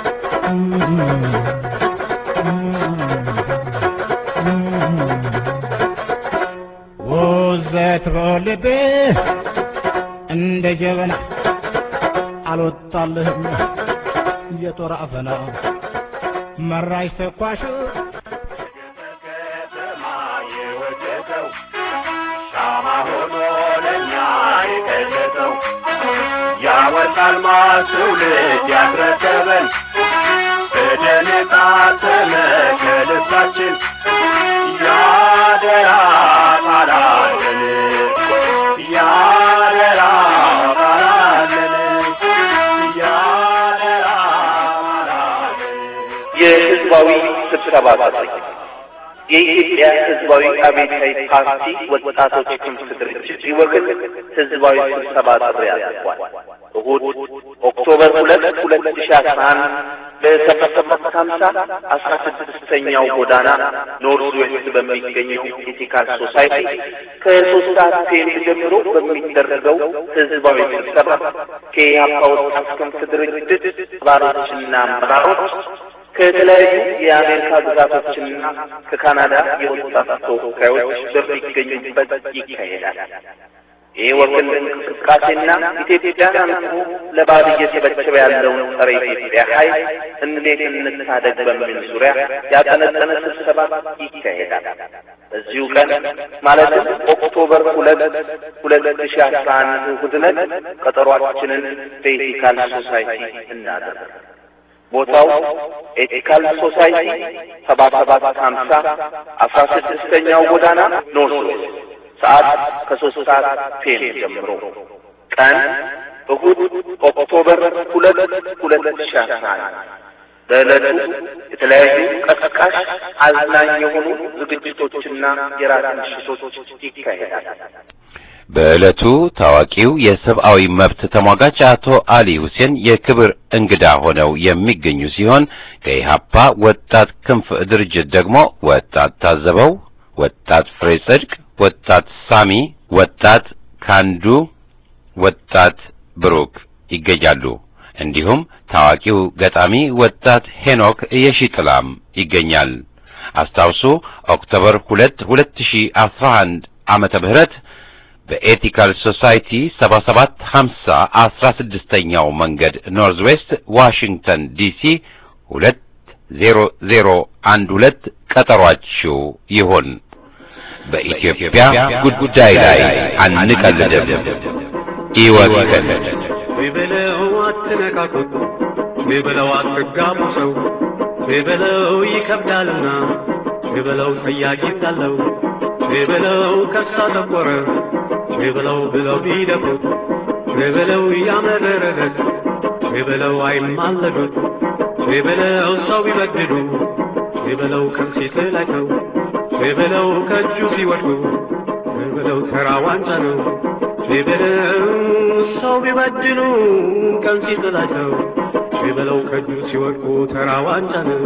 ወዘት በልብህ እንደ ጀበና አልወጣልህም የጦር አፈና መራሽ ተኳሽ ሻማ ሆኖ ለኛ የቀለጠው ያወጣል ማስውልት ያስረከበን በደንቃተነ ከልባችን ያደራ ቃላለን ያደራ ቃላለን ያደራ ቃላለን። የህዝባዊ ስብሰባ ጥሪ የኢትዮጵያ ህዝባዊ አብዮታዊ ፓርቲ ወጣቶች ክንፍ ድርጅት ይወክል ህዝባዊ ስብሰባ ጥሪ አድርጓል። እሁድ ኦክቶበር ሁለት ሁለት ሺህ አስራ አንድ በሰፈሰፈ ሀምሳ አስራ ስድስተኛው ጎዳና ኖርዝ ዌስት በሚገኘው ኢቲካል ሶሳይቲ ከሶስት ሰዓት ፒኤም ጀምሮ በሚደረገው ህዝባዊ ስብሰባ ከኢህአፓ ወጣት ክንፍ ድርጅት አባላትና አመራሮች ከተለያዩ የአሜሪካ ግዛቶችና ከካናዳ የወጣት ተወካዮች በሚገኙበት ይካሄዳል። ይህ ወገን እንቅስቃሴና ኢትዮጵያን አንቆ ለባዕድ እየተበቸበ ያለውን ጸረ ኢትዮጵያ ኃይል እንዴት እንታደግ በሚል ዙሪያ ያጠነጠነ ስብሰባ ይካሄዳል። በዚሁ ቀን ማለትም ኦክቶበር ሁለት ሁለት ሺህ አስራ አንድ እሑድ ዕለት ቀጠሯችንን በኢቲካል ሶሳይቲ እናደርጋለን። ቦታው ኤቲካል ሶሳይቲ ሰባ ሰባት ሀምሳ አስራ ስድስተኛው ጎዳና ኖርዝ ሰዓት ከሶስት ሰዓት ፒኤም ጀምሮ ቀን እሁድ ኦክቶበር ሁለት ሁለት ሺህ አስራ አንድ በዕለቱ የተለያዩ ቀስቃሽ አዝናኝ የሆኑ ዝግጅቶችና የራት ምሽቶች ይካሄዳል። በዕለቱ ታዋቂው የሰብአዊ መብት ተሟጋች አቶ አሊ ሁሴን የክብር እንግዳ ሆነው የሚገኙ ሲሆን ከኢሃፓ ወጣት ክንፍ ድርጅት ደግሞ ወጣት ታዘበው፣ ወጣት ፍሬ ጽድቅ፣ ወጣት ሳሚ፣ ወጣት ካንዱ፣ ወጣት ብሩክ ይገኛሉ። እንዲሁም ታዋቂው ገጣሚ ወጣት ሄኖክ የሺጥላም ይገኛል። አስታውሱ ኦክቶበር ሁለት ሁለት ሺህ አስራ አንድ ዓመተ ምህረት በኤቲካል ሶሳይቲ ሰባ ሰባት ሀምሳ አስራ ስድስተኛው መንገድ ኖርዝ ዌስት ዋሽንግተን ዲሲ ሁለት ዜሮ ዜሮ አንድ ሁለት ቀጠሯችሁ ይሁን። በኢትዮጵያ ጉዳይ ላይ አንቀልድም። ይወከል ቢበለው አትነካኩት፣ ቢበለው አትጋቡ ሰው፣ ቢበለው ይከብዳልና፣ ቢበለው ጥያቄ ካለው፣ ቢበለው ከሳ ተቆረ፣ ቢበለው ብለው ቢደፉት፣ ቢበለው ያመረረለት፣ ቢበለው አይማለዱት፣ ቢበለው ሰው ቢበድሉ፣ ቢበለው ከንሲት ላይ ነው፣ ቢበለው ከእጁ ሲወድቁ፣ ቢበለው ተራ ዋንጫ ነው። ቢበለው ሰው ቢበድሉ ቀን ሲጥላቸው፣ ቢበለው ከእጁ ሲወድቁ ተራ ዋንጫ ነው።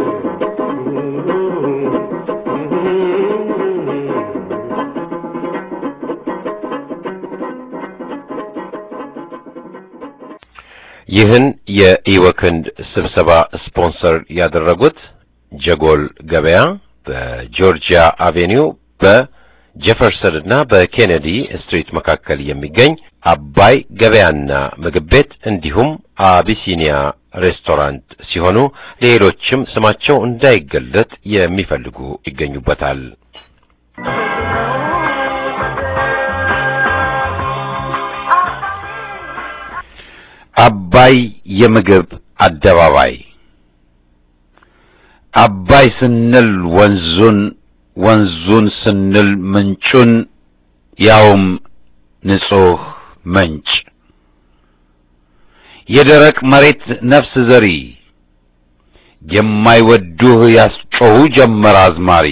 ይህን የኢወክንድ ስብሰባ ስፖንሰር ያደረጉት ጀጎል ገበያ በጆርጂያ አቬኒው በጄፈርሰን እና በኬኔዲ ስትሪት መካከል የሚገኝ አባይ ገበያና ምግብ ቤት እንዲሁም አቢሲኒያ ሬስቶራንት ሲሆኑ ሌሎችም ስማቸው እንዳይገለጥ የሚፈልጉ ይገኙበታል። አባይ የምግብ አደባባይ አባይ ስንል ወንዙን ወንዙን ስንል ምንጩን ያውም ንጹህ ምንጭ የደረቅ መሬት ነፍስ ዘሪ የማይወዱህ ያስጮሁ ጀመር አዝማሪ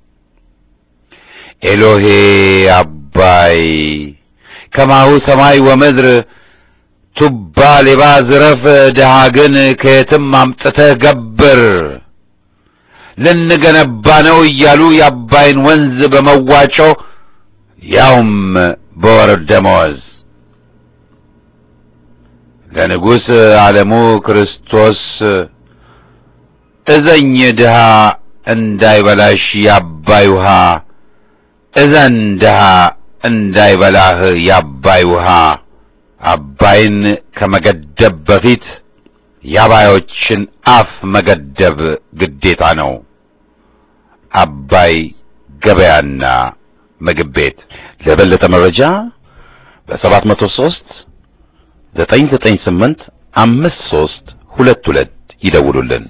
ኤሎሄ አባይ ከማሁ ሰማይ ወምድር ቱባ ሌባ ዝረፍ ድሃ ግን ከየትም አምጥተህ ገብር ልንገነባ ነው እያሉ የአባይን ወንዝ በመዋጮ ያውም በወር ደመወዝ ለንጉሥ ዓለሙ ክርስቶስ እዘኝ ድሃ እንዳይበላሽ የአባይ ውሃ እዘን ድሃ እንዳይበላህ የአባይ ውሃ አባይን ከመገደብ በፊት የአባዮችን አፍ መገደብ ግዴታ ነው። አባይ ገበያና ምግብ ቤት። ለበለጠ መረጃ በሰባት መቶ ሦስት ዘጠኝ ዘጠኝ ስምንት አምስት ሦስት ሁለት ሁለት ይደውሉልን።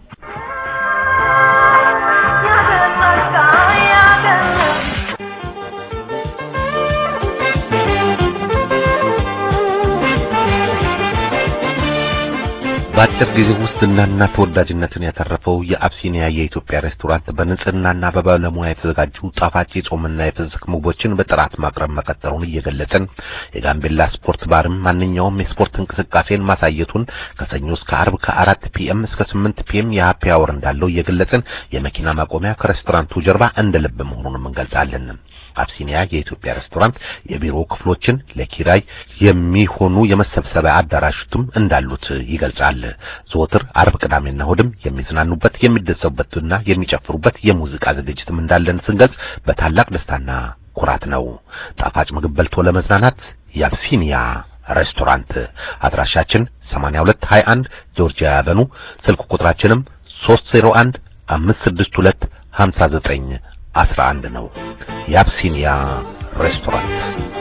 በአጭር ጊዜ ውስጥ ዝናና ተወዳጅነትን ያተረፈው የአብሲኒያ የኢትዮጵያ ሬስቶራንት በንጽህናና በባለሙያ የተዘጋጁ ጣፋጭ የጾምና የፍስክ ምግቦችን በጥራት ማቅረብ መቀጠሉን እየገለጸን የጋምቤላ ስፖርት ባርም ማንኛውም የስፖርት እንቅስቃሴን ማሳየቱን ከሰኞ እስከ ዓርብ ከአራት ፒኤም እስከ ስምንት ፒኤም የሃፒ አወር እንዳለው እየገለጸን የመኪና ማቆሚያ ከሬስቶራንቱ ጀርባ እንደ ልብ መሆኑን እንገልጻለን። አብሲኒያ የኢትዮጵያ ሬስቶራንት የቢሮ ክፍሎችን ለኪራይ የሚሆኑ የመሰብሰቢያ አዳራሾችም እንዳሉት ይገልጻል። ዘወትር ዓርብ፣ ቅዳሜና እሑድም የሚዝናኑበት የሚደሰቡበትና የሚጨፍሩበት የሙዚቃ ዝግጅትም እንዳለን ስንገልጽ በታላቅ ደስታና ኩራት ነው። ጣፋጭ ምግብ በልቶ ለመዝናናት የአብሲኒያ ሬስቶራንት አድራሻችን ሰማንያ ሁለት ሀያ አንድ ጆርጂያ አቨኑ፣ ስልክ ቁጥራችንም ሶስት ዜሮ አንድ አምስት ስድስት ሁለት ሀምሳ ዘጠኝ አስራ አንድ ነው። የአብሲኒያ ሬስቶራንት።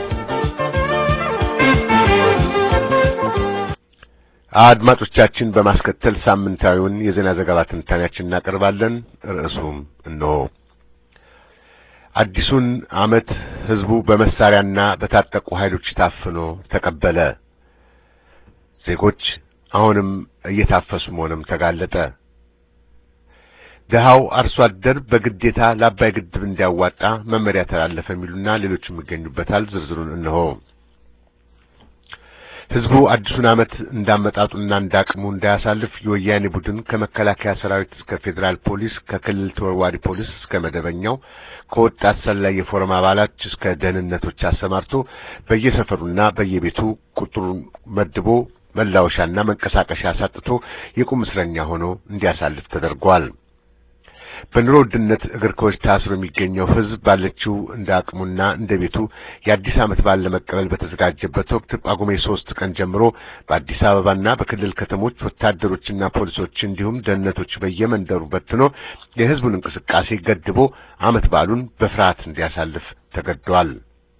አድማጮቻችን በማስከተል ሳምንታዊውን የዜና ዘገባ ትንታኔያችንን እናቀርባለን። ርዕሱም እነሆ። አዲሱን ዓመት ህዝቡ በመሳሪያና በታጠቁ ኃይሎች ታፍኖ ተቀበለ። ዜጎች አሁንም እየታፈሱ መሆኑም ተጋለጠ። ደሃው አርሶ አደር በግዴታ ለአባይ ግድብ እንዲያዋጣ መመሪያ ተላለፈ የሚሉና ሌሎችም ይገኙበታል። ዝርዝሩን እነሆ። ህዝቡ አዲሱን ዓመት እንዳመጣጡና እንዳቅሙ እንዳያሳልፍ የወያኔ ቡድን ከመከላከያ ሰራዊት እስከ ፌደራል ፖሊስ ከክልል ተወርዋሪ ፖሊስ እስከ መደበኛው ከወጣት ሰላይ የፎረም አባላት እስከ ደህንነቶች አሰማርቶ በየሰፈሩና በየቤቱ ቁጥሩን መድቦ መላወሻና መንቀሳቀሻ አሳጥቶ የቁም እስረኛ ሆኖ እንዲያሳልፍ ተደርጓል። በኑሮ ውድነት እግር ከወጭ ታስሮ የሚገኘው ህዝብ ባለችው እንዳቅሙና እንደቤቱ የአዲስ ዓመት በዓል ለመቀበል በተዘጋጀበት ወቅት ጳጉሜ ሶስት ቀን ጀምሮ በአዲስ አበባና በክልል ከተሞች ወታደሮችና ፖሊሶች እንዲሁም ደህንነቶች በየመንደሩ በትኖ የህዝቡን እንቅስቃሴ ገድቦ ዓመት በዓሉን በፍርሃት እንዲያሳልፍ ተገዷል።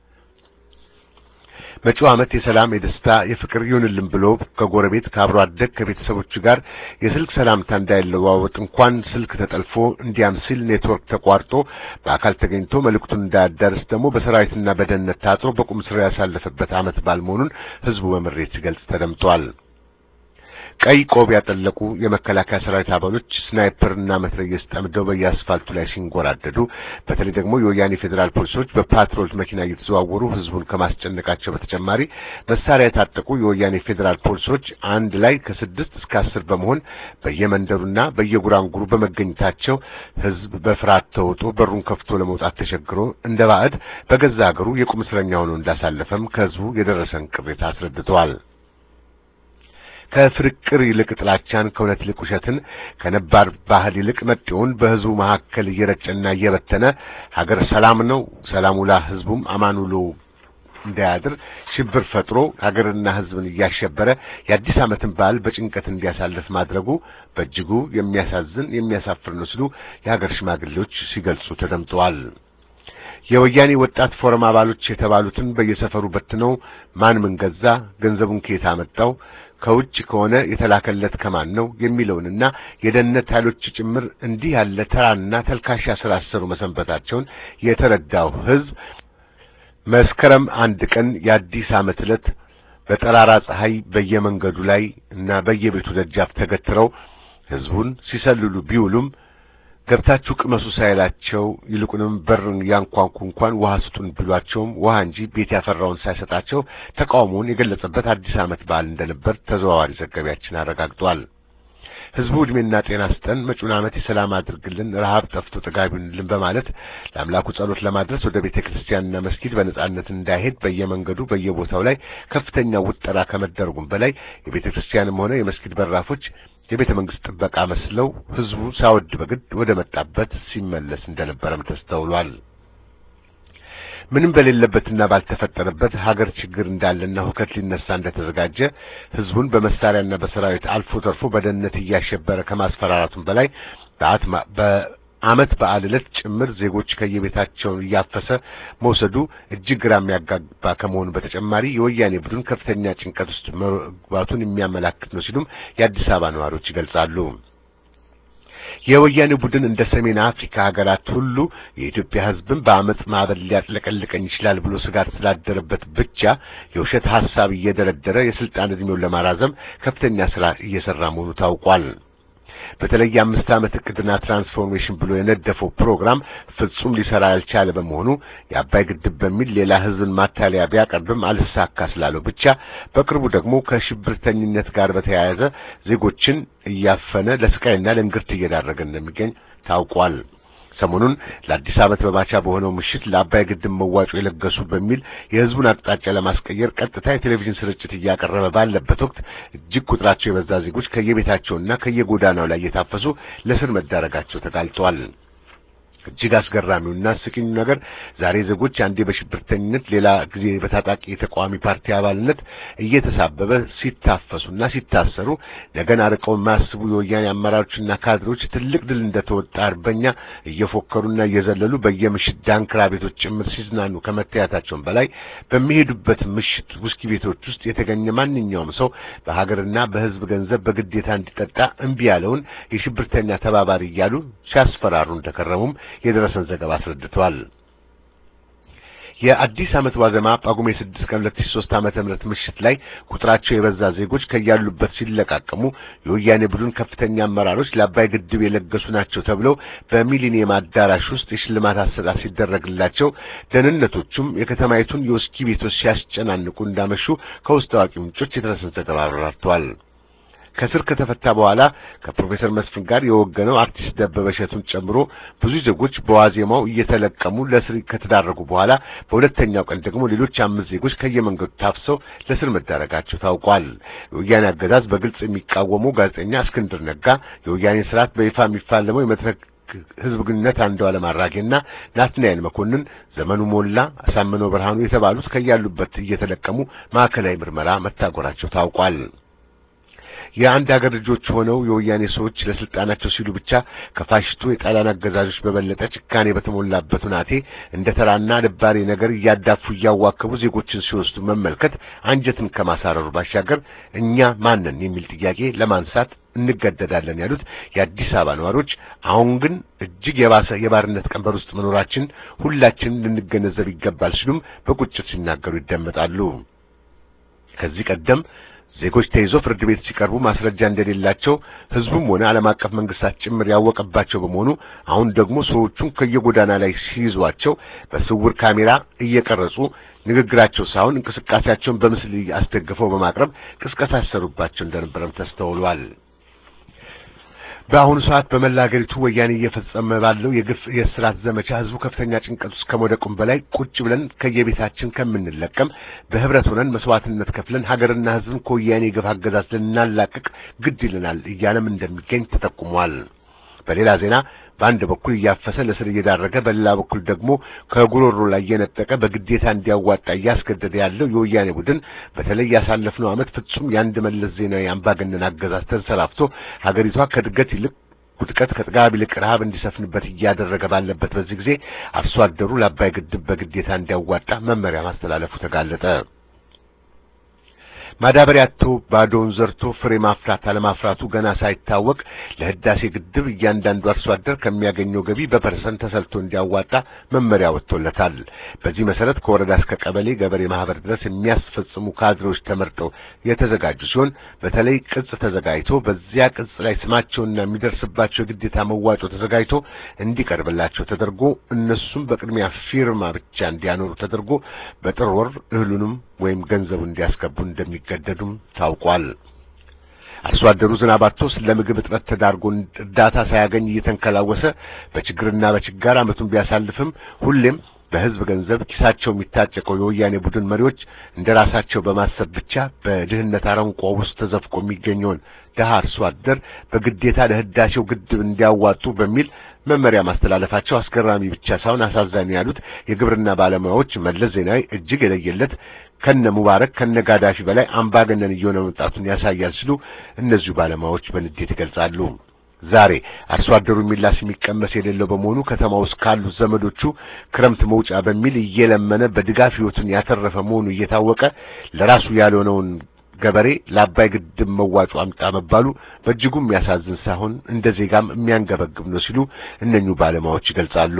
መጪው ዓመት የሰላም የደስታ የፍቅር ይሁንልን ብሎ ከጎረቤት ከአብሮ አደግ ከቤተሰቦቹ ጋር የስልክ ሰላምታ እንዳይለዋወጥ እንኳን ስልክ ተጠልፎ እንዲያም ሲል ኔትወርክ ተቋርጦ በአካል ተገኝቶ መልእክቱን እንዳያዳርስ ደግሞ በሰራዊትና በደህንነት ታጥሮ በቁም እስር ያሳለፈበት ዓመት በዓል መሆኑን ህዝቡ በምሬት ሲገልጽ ተደምጧል። ቀይ ቆብ ያጠለቁ የመከላከያ ሰራዊት አባሎች ስናይፐርና መትረየስ ጠምደው በየአስፋልቱ ላይ ሲንጎራደዱ፣ በተለይ ደግሞ የወያኔ ፌደራል ፖሊሶች በፓትሮል መኪና እየተዘዋወሩ ህዝቡን ከማስጨነቃቸው በተጨማሪ መሳሪያ የታጠቁ የወያኔ ፌደራል ፖሊሶች አንድ ላይ ከስድስት እስከ አስር በመሆን በየመንደሩና በየጉራንጉሩ በመገኘታቸው ህዝብ በፍርሃት ተውጦ በሩን ከፍቶ ለመውጣት ተቸግሮ እንደ ባዕድ በገዛ ሀገሩ የቁም እስረኛ ሆኖ እንዳሳለፈም ከህዝቡ የደረሰን ቅሬታ አስረድተዋል። ከፍርቅር ይልቅ ጥላቻን ከእውነት ይልቅ ውሸትን ከነባር ባህል ይልቅ መጤውን በህዝቡ መካከል እየረጨና እየበተነ ሀገር ሰላም ነው ሰላም ውላ ህዝቡም አማን ውሎ እንዳያድር ሽብር ፈጥሮ ሀገርና ህዝብን እያሸበረ የአዲስ ዓመትን በዓል በጭንቀት እንዲያሳልፍ ማድረጉ በእጅጉ የሚያሳዝን የሚያሳፍር ነው ሲሉ የሀገር ሽማግሌዎች ሲገልጹ ተደምጠዋል። የወያኔ ወጣት ፎረም አባሎች የተባሉትን በየሰፈሩ በትነው ማን ምን ገዛ፣ ገንዘቡን ከየት አመጣው፣ ከውጭ ከሆነ የተላከለት ከማን ነው የሚለውንና የደህንነት ኃይሎች ጭምር እንዲህ ያለ ተራና ተልካሻ ስላሰሩ መሰንበታቸውን የተረዳው ህዝብ መስከረም አንድ ቀን የአዲስ ዓመት ዕለት በጠራራ ፀሐይ በየመንገዱ ላይ እና በየቤቱ ደጃፍ ተገትረው ህዝቡን ሲሰልሉ ቢውሉም ገብታችሁ ቅመሱ ሳይላቸው ይልቁንም በርን ያንኳንኩ እንኳን ውሃ ስጡን ብሏቸውም ውሃ እንጂ ቤት ያፈራውን ሳይሰጣቸው ተቃውሞውን የገለጸበት አዲስ ዓመት በዓል እንደነበር ተዘዋዋሪ ዘጋቢያችን አረጋግጧል። ህዝቡ እድሜና ጤና ስጠን፣ መጪውን ዓመት የሰላም አድርግልን፣ ረሃብ ጠፍቶ ጥጋቢልን በማለት ለአምላኩ ጸሎት ለማድረስ ወደ ቤተክርስቲያንና መስጊድ በነጻነት እንዳይሄድ በየመንገዱ በየቦታው ላይ ከፍተኛ ውጠራ ከመደረጉም በላይ የቤተክርስቲያንም ሆነ የመስጊድ በራፎች የቤተ መንግስት ጥበቃ መስለው ህዝቡ ሳይወድ በግድ ወደ መጣበት ሲመለስ እንደነበረም ተስተውሏል። ምንም በሌለበትና ባልተፈጠረበት ሀገር ችግር እንዳለና ሁከት ሊነሳ እንደተዘጋጀ ህዝቡን በመሳሪያና በሰራዊት አልፎ ተርፎ በደህንነት እያሸበረ ከማስፈራራቱም በላይ በዓመት በዓል ዕለት ጭምር ዜጎች ከየቤታቸው እያፈሰ መውሰዱ እጅግ ግራ የሚያጋባ ከመሆኑ በተጨማሪ የወያኔ ቡድን ከፍተኛ ጭንቀት ውስጥ መግባቱን የሚያመላክት ነው ሲሉም የአዲስ አበባ ነዋሪዎች ይገልጻሉ። የወያኔ ቡድን እንደ ሰሜን አፍሪካ ሀገራት ሁሉ የኢትዮጵያ ህዝብን በአመጽ ማዕበል ሊያጥለቀልቀኝ ይችላል ብሎ ስጋት ስላደረበት ብቻ የውሸት ሐሳብ እየደረደረ የስልጣን እድሜውን ለማራዘም ከፍተኛ ስራ እየሰራ መሆኑ ታውቋል። በተለይ አምስት ዓመት እቅድና ትራንስፎርሜሽን ብሎ የነደፈው ፕሮግራም ፍጹም ሊሰራ ያልቻለ በመሆኑ የአባይ ግድብ በሚል ሌላ ህዝብን ማታለያ ቢያቀርብም አልሳካ ስላለው ብቻ በቅርቡ ደግሞ ከሽብርተኝነት ጋር በተያያዘ ዜጎችን እያፈነ ለስቃይና ለእንግርት እየዳረገ እንደሚገኝ ታውቋል። ሰሞኑን ለአዲስ ዓመት በባቻ በሆነው ምሽት ለአባይ ግድብ መዋጮ የለገሱ በሚል የህዝቡን አቅጣጫ ለማስቀየር ቀጥታ የቴሌቪዥን ስርጭት እያቀረበ ባለበት ወቅት እጅግ ቁጥራቸው የበዛ ዜጎች ከየቤታቸውና ከየጎዳናው ላይ እየታፈሱ ለስር መዳረጋቸው ተጋልጧል። እጅግ አስገራሚውና አስቂኙ ነገር ዛሬ ዜጎች አንዴ በሽብርተኝነት ሌላ ጊዜ በታጣቂ የተቃዋሚ ፓርቲ አባልነት እየተሳበበ ሲታፈሱና ሲታሰሩ ነገን አርቀው ማስቡ የወያኔ አመራሮችና ካድሮች ትልቅ ድል እንደተወጣ አርበኛ እየፎከሩና እየዘለሉ በየምሽት ዳንክራ ቤቶች ጭምር ሲዝናኑ ከመታየታቸውም በላይ በሚሄዱበት ምሽት ውስኪ ቤቶች ውስጥ የተገኘ ማንኛውም ሰው በሀገርና በህዝብ ገንዘብ በግዴታ እንዲጠጣ እምቢ ያለውን የሽብርተኛ ተባባሪ እያሉ ሲያስፈራሩ እንደከረሙም የደረሰን ዘገባ አስረድቷል። የአዲስ ዓመት ዋዜማ ጳጉሜ ስድስት ቀን ሁለት ሺህ ሦስት ዓመተ ምህረት ምሽት ላይ ቁጥራቸው የበዛ ዜጎች ከያሉበት ሲለቃቀሙ የወያኔ ቡድን ከፍተኛ አመራሮች ለአባይ ግድብ የለገሱ ናቸው ተብለው በሚሊኒየም አዳራሽ ውስጥ የሽልማት አሰጣጥ ሲደረግላቸው ደህንነቶቹም የከተማይቱን የውስኪ ቤቶች ሲያስጨናንቁ እንዳመሹ ከውስጥ ታዋቂ ምንጮች የተረሰ ዘገባ አብራርተዋል። ከስር ከተፈታ በኋላ ከፕሮፌሰር መስፍን ጋር የወገነው አርቲስት ደበበ እሸቱን ጨምሮ ብዙ ዜጎች በዋዜማው እየተለቀሙ ለስር ከተዳረጉ በኋላ በሁለተኛው ቀን ደግሞ ሌሎች አምስት ዜጎች ከየመንገዱ ታፍሰው ለስር መዳረጋቸው ታውቋል። የወያኔ አገዛዝ በግልጽ የሚቃወሙ ጋዜጠኛ እስክንድር ነጋ፣ የወያኔ ስርዓት በይፋ የሚፋለመው የመድረክ ህዝብ ግንኙነት አንዱዓለም አራጌና ናትናኤል መኮንን፣ ዘመኑ ሞላ፣ አሳምነው ብርሃኑ የተባሉት ከያሉበት እየተለቀሙ ማዕከላዊ ምርመራ መታጎራቸው ታውቋል። የአንድ ሀገር ልጆች ሆነው የወያኔ ሰዎች ለስልጣናቸው ሲሉ ብቻ ከፋሽቱ የጣሊያን አገዛዞች በበለጠ ጭካኔ በተሞላበት ሁናቴ እንደ ተራና ደባሪ ነገር እያዳፉ እያዋከቡ ዜጎችን ሲወስዱ መመልከት አንጀትን ከማሳረሩ ባሻገር እኛ ማንን የሚል ጥያቄ ለማንሳት እንገደዳለን ያሉት የአዲስ አበባ ነዋሪዎች አሁን ግን እጅግ የባሰ የባርነት ቀንበር ውስጥ መኖራችን ሁላችንም ልንገነዘብ ይገባል ሲሉም በቁጭት ሲናገሩ ይደመጣሉ። ከዚህ ቀደም ዜጎች ተይዘው ፍርድ ቤት ሲቀርቡ ማስረጃ እንደሌላቸው ህዝቡም ሆነ ዓለም አቀፍ መንግስታት ጭምር ያወቀባቸው በመሆኑ አሁን ደግሞ ሰዎቹን ከየጎዳና ላይ ሲይዟቸው በስውር ካሜራ እየቀረጹ ንግግራቸው ሳይሆን እንቅስቃሴያቸውን በምስል አስደግፈው በማቅረብ ቅስቀሳ ያሰሩባቸው እንደነበረም ተስተውሏል። በአሁኑ ሰዓት በመላ ሀገሪቱ ወያኔ እየፈጸመ ባለው የግፍ የስራት ዘመቻ ህዝቡ ከፍተኛ ጭንቀት ውስጥ ከመውደቁም በላይ ቁጭ ብለን ከየቤታችን ከምንለቀም በህብረት ሆነን መስዋዕትነት ከፍለን ሀገርና ህዝብን ከወያኔ የግፍ አገዛዝ ልናላቅቅ ግድ ይለናል እያለም እንደሚገኝ ተጠቁሟል። በሌላ ዜና በአንድ በኩል እያፈሰ ለስር እየዳረገ በሌላ በኩል ደግሞ ከጉሮሮ ላይ የነጠቀ በግዴታ እንዲያዋጣ እያስገደደ ያለው የወያኔ ቡድን በተለይ ያሳለፍነው ዓመት ፍጹም የአንድ መለስ ዜናዊ አምባገነን አገዛዝ ተንሰራፍቶ ሀገሪቷ ከእድገት ይልቅ ውድቀት ከጥጋብ ይልቅ ረሃብ እንዲሰፍንበት እያደረገ ባለበት በዚህ ጊዜ አርሶ አደሩ ለአባይ ግድብ በግዴታ እንዲያዋጣ መመሪያ ማስተላለፉ ተጋለጠ። ማዳበሪያ አጥቶ ባዶውን ዘርቶ ፍሬ ማፍራት አለማፍራቱ ገና ሳይታወቅ ለህዳሴ ግድብ እያንዳንዱ አርሶ አደር ከሚያገኘው ገቢ በፐርሰንት ተሰልቶ እንዲያዋጣ መመሪያ ወጥቶለታል። በዚህ መሰረት ከወረዳ እስከ ቀበሌ ገበሬ ማህበር ድረስ የሚያስፈጽሙ ካድሬዎች ተመርጠው የተዘጋጁ ሲሆን በተለይ ቅጽ ተዘጋጅቶ በዚያ ቅጽ ላይ ስማቸውና የሚደርስባቸው ግዴታ መዋጮ ተዘጋጅቶ እንዲቀርብላቸው ተደርጎ እነሱም በቅድሚያ ፊርማ ብቻ እንዲያኖሩ ተደርጎ በጥር ወር እህሉንም ወይም ገንዘቡ እንዲያስገቡ እንደሚገደዱም ታውቋል። አርሶ አደሩ ዝናብ አጥቶ ለምግብ እጥረት ተዳርጎ እርዳታ ሳያገኝ እየተንከላወሰ በችግርና በችጋር ዓመቱን ቢያሳልፍም ሁሌም በህዝብ ገንዘብ ኪሳቸው የሚታጨቀው የወያኔ ቡድን መሪዎች እንደራሳቸው በማሰብ ብቻ በድህነት አረንቋ ውስጥ ተዘፍቆ የሚገኘውን ደሃ አርሶ አደር በግዴታ ለህዳሴው ግድብ እንዲያዋጡ በሚል መመሪያ ማስተላለፋቸው አስገራሚ ብቻ ሳይሆን አሳዛኝ ያሉት የግብርና ባለሙያዎች መለስ ዜናዊ እጅግ የለየለት ከነ ሙባረክ ከነ ጋዳፊ በላይ አምባገነን እየሆነ መምጣቱን ያሳያል ሲሉ እነዚሁ ባለሙያዎች በንዴት ይገልጻሉ። ዛሬ አርሶ አደሩ የሚላስ የሚቀመስ የሌለው በመሆኑ ከተማ ውስጥ ካሉ ዘመዶቹ ክረምት መውጫ በሚል እየለመነ በድጋፍ ህይወቱን ያተረፈ መሆኑ እየታወቀ ለራሱ ያልሆነውን ገበሬ ለአባይ ግድብ መዋጮ አምጣ መባሉ በእጅጉ የሚያሳዝን ሳይሆን እንደ ዜጋም የሚያንገበግብ ነው ሲሉ እነኚሁ ባለሙያዎች ይገልጻሉ።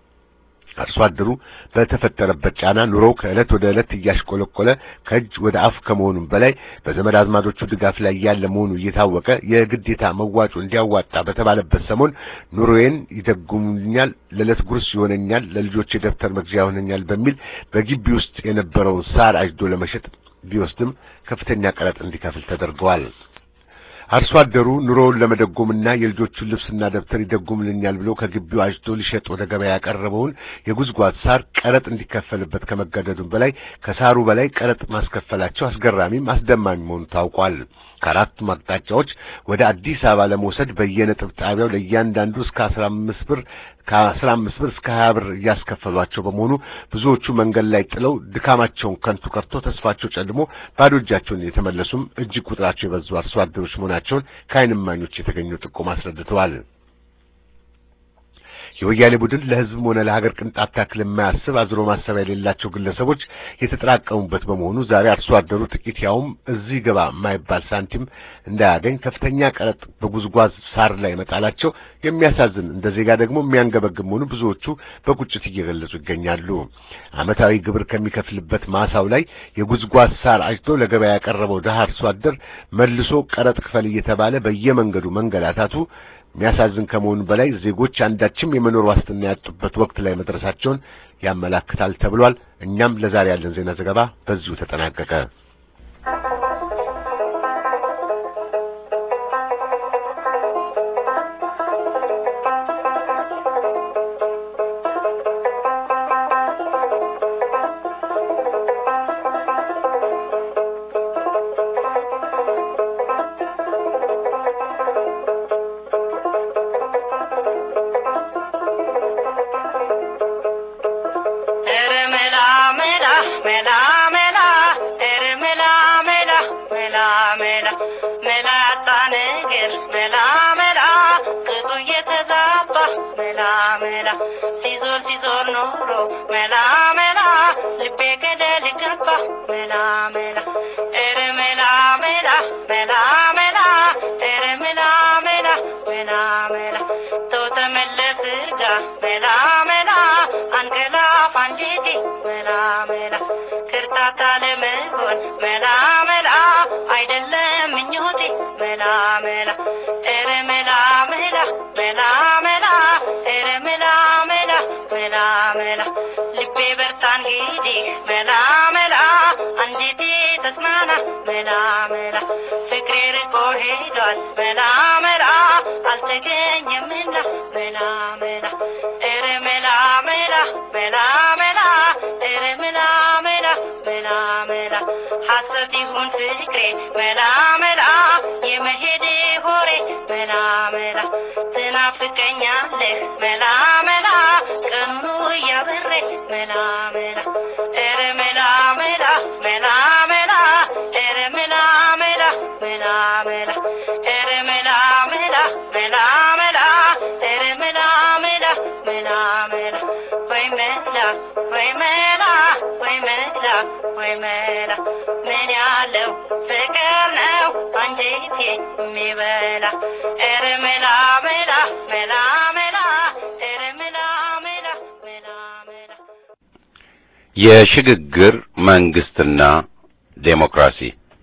አርሶ አደሩ በተፈጠረበት ጫና ኑሮው ከዕለት ወደ ዕለት እያሽቆለቆለ ከእጅ ወደ አፍ ከመሆኑም በላይ በዘመድ አዝማዶቹ ድጋፍ ላይ ያለ መሆኑ እየታወቀ የግዴታ መዋጮ እንዲያዋጣ በተባለበት ሰሞን ኑሮዬን ይደጉሙኛል፣ ለዕለት ጉርስ ይሆነኛል፣ ለልጆቼ ደብተር መግዣ ይሆነኛል በሚል በግቢ ውስጥ የነበረውን ሳር አጭዶ ለመሸጥ ቢወስድም ከፍተኛ ቀረጥ እንዲከፍል ተደርገዋል። አርሶ አደሩ ኑሮውን ለመደጎምና የልጆቹን ልብስና ደብተር ይደጉምልኛል ብሎ ከግቢው አጭዶ ሊሸጥ ወደ ገበያ ያቀረበውን የጉዝጓዝ ሳር ቀረጥ እንዲከፈልበት ከመገደዱም በላይ ከሳሩ በላይ ቀረጥ ማስከፈላቸው አስገራሚም አስደማሚ መሆኑ ታውቋል። ከአራቱም አቅጣጫዎች ወደ አዲስ አበባ ለመውሰድ በየነጥብ ጣቢያው ለእያንዳንዱ እስከ አስራ አምስት ብር ከአስራ አምስት ብር እስከ ሀያ ብር እያስከፈሏቸው በመሆኑ ብዙዎቹ መንገድ ላይ ጥለው ድካማቸውን ከንቱ ቀርቶ ተስፋቸው ጨልሞ ባዶ እጃቸውን የተመለሱም እጅግ ቁጥራቸው የበዙ አርሶ አደሮች መሆናቸውን ከዓይን እማኞች የተገኙ ጥቆማ አስረድተዋል። የወያኔ ቡድን ለህዝብም ሆነ ለሀገር ቅንጣት ታክል የማያስብ አዝሮ ማሰብ የሌላቸው ግለሰቦች የተጠራቀሙበት በመሆኑ ዛሬ አርሶ አደሩ ጥቂት ያውም እዚህ ገባ የማይባል ሳንቲም እንዳያገኝ ከፍተኛ ቀረጥ በጉዝጓዝ ሳር ላይ መጣላቸው የሚያሳዝን እንደ ዜጋ ደግሞ የሚያንገበግብ መሆኑ ብዙዎቹ በቁጭት እየገለጹ ይገኛሉ። ዓመታዊ ግብር ከሚከፍልበት ማሳው ላይ የጉዝጓዝ ሳር አጭዶ ለገበያ ያቀረበው ደሃ አርሶ አደር መልሶ ቀረጥ ክፈል እየተባለ በየመንገዱ መንገላታቱ የሚያሳዝን ከመሆኑ በላይ ዜጎች አንዳችም የመኖር ዋስትና ያጡበት ወቅት ላይ መድረሳቸውን ያመላክታል ተብሏል። እኛም ለዛሬ ያለን ዜና ዘገባ በዚሁ ተጠናቀቀ። የሽግግር መንግስትና ዴሞክራሲ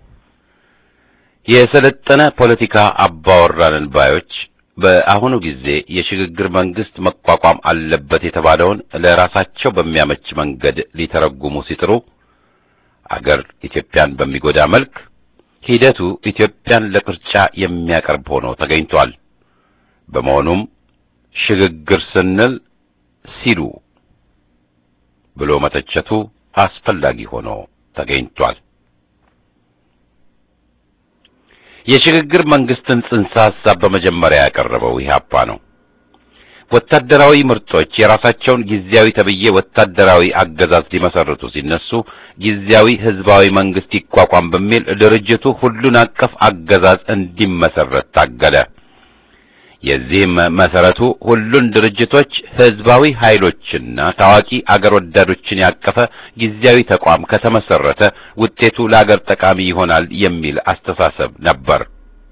የሰለጠነ ፖለቲካ አባወራንን ባዮች በአሁኑ ጊዜ የሽግግር መንግስት መቋቋም አለበት የተባለውን ለራሳቸው በሚያመች መንገድ ሊተረጉሙ ሲጥሩ አገር ኢትዮጵያን በሚጎዳ መልክ ሂደቱ ኢትዮጵያን ለቅርጫ የሚያቀርብ ሆኖ ተገኝቷል። በመሆኑም ሽግግር ስንል ሲሉ ብሎ መተቸቱ አስፈላጊ ሆኖ ተገኝቷል። የሽግግር መንግስትን ጽንሰ ሐሳብ በመጀመሪያ ያቀረበው ኢህአፓ ነው። ወታደራዊ ምርጦች የራሳቸውን ጊዜያዊ ተብዬ ወታደራዊ አገዛዝ ሊመሰርቱ ሲነሱ ጊዜያዊ ህዝባዊ መንግስት ይቋቋም በሚል ድርጅቱ ሁሉን አቀፍ አገዛዝ እንዲመሰረት ታገለ። የዚህም መሰረቱ ሁሉን ድርጅቶች ህዝባዊ ኃይሎችና ታዋቂ አገር ወዳዶችን ያቀፈ ጊዜያዊ ተቋም ከተመሰረተ ውጤቱ ለአገር ጠቃሚ ይሆናል የሚል አስተሳሰብ ነበር።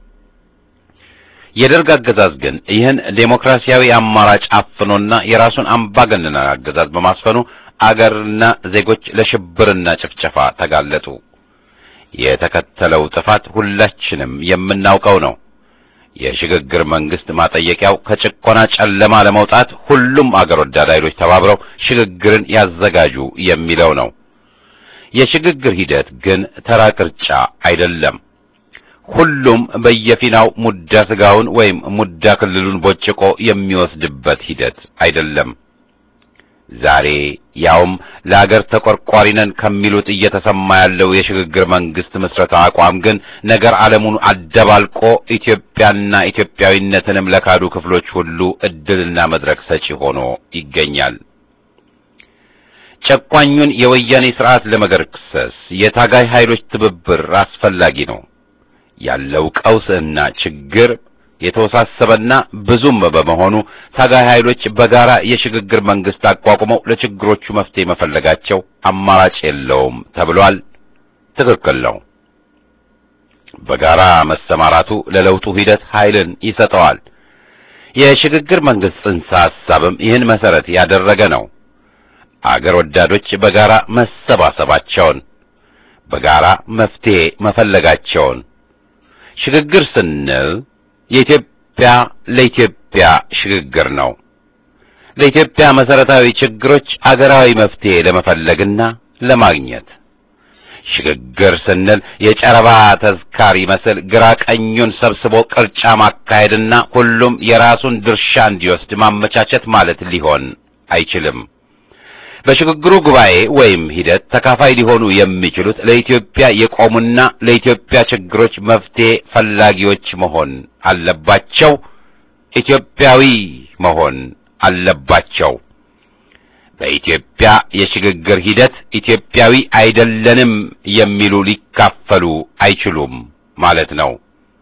የደርግ አገዛዝ ግን ይህን ዴሞክራሲያዊ አማራጭ አፍኖና የራሱን አምባገነናዊ አገዛዝ በማስፈኑ አገርና ዜጎች ለሽብርና ጭፍጨፋ ተጋለጡ። የተከተለው ጥፋት ሁላችንም የምናውቀው ነው። የሽግግር መንግስት ማጠየቂያው ከጭቆና ጨለማ ለመውጣት ሁሉም አገር ወዳድ ኃይሎች ተባብረው ሽግግርን ያዘጋጁ የሚለው ነው። የሽግግር ሂደት ግን ተራ ቅርጫ አይደለም። ሁሉም በየፊናው ሙዳ ስጋውን ወይም ሙዳ ክልሉን ቦጭቆ የሚወስድበት ሂደት አይደለም። ዛሬ ያውም ለአገር ተቆርቋሪ ነን ከሚሉት እየተሰማ ያለው የሽግግር መንግስት መስረታ አቋም ግን ነገር ዓለሙን አደባልቆ ኢትዮጵያና ኢትዮጵያዊነትንም ለካዱ ክፍሎች ሁሉ እድልና መድረክ ሰጪ ሆኖ ይገኛል። ጨቋኙን የወያኔ ስርዓት ለመገርሰስ የታጋይ ኃይሎች ትብብር አስፈላጊ ነው። ያለው ቀውስና ችግር የተወሳሰበና ብዙም በመሆኑ ታጋይ ኃይሎች በጋራ የሽግግር መንግስት አቋቁመው ለችግሮቹ መፍትሄ መፈለጋቸው አማራጭ የለውም ተብሏል። ትክክል ነው። በጋራ መሰማራቱ ለለውጡ ሂደት ኃይልን ይሰጠዋል። የሽግግር መንግስት ጽንሰ ሐሳብም ይህን መሰረት ያደረገ ነው። አገር ወዳዶች በጋራ መሰባሰባቸውን፣ በጋራ መፍትሄ መፈለጋቸውን፣ ሽግግር ስንል የኢትዮጵያ ለኢትዮጵያ ሽግግር ነው። ለኢትዮጵያ መሰረታዊ ችግሮች አገራዊ መፍትሄ ለመፈለግና ለማግኘት። ሽግግር ስንል የጨረባ ተዝካሪ መስል ግራ ቀኙን ሰብስቦ ቅርጫ ማካሄድና ሁሉም የራሱን ድርሻ እንዲወስድ ማመቻቸት ማለት ሊሆን አይችልም። በሽግግሩ ጉባኤ ወይም ሂደት ተካፋይ ሊሆኑ የሚችሉት ለኢትዮጵያ የቆሙና ለኢትዮጵያ ችግሮች መፍትሄ ፈላጊዎች መሆን አለባቸው። ኢትዮጵያዊ መሆን አለባቸው። በኢትዮጵያ የሽግግር ሂደት ኢትዮጵያዊ አይደለንም የሚሉ ሊካፈሉ አይችሉም ማለት ነው።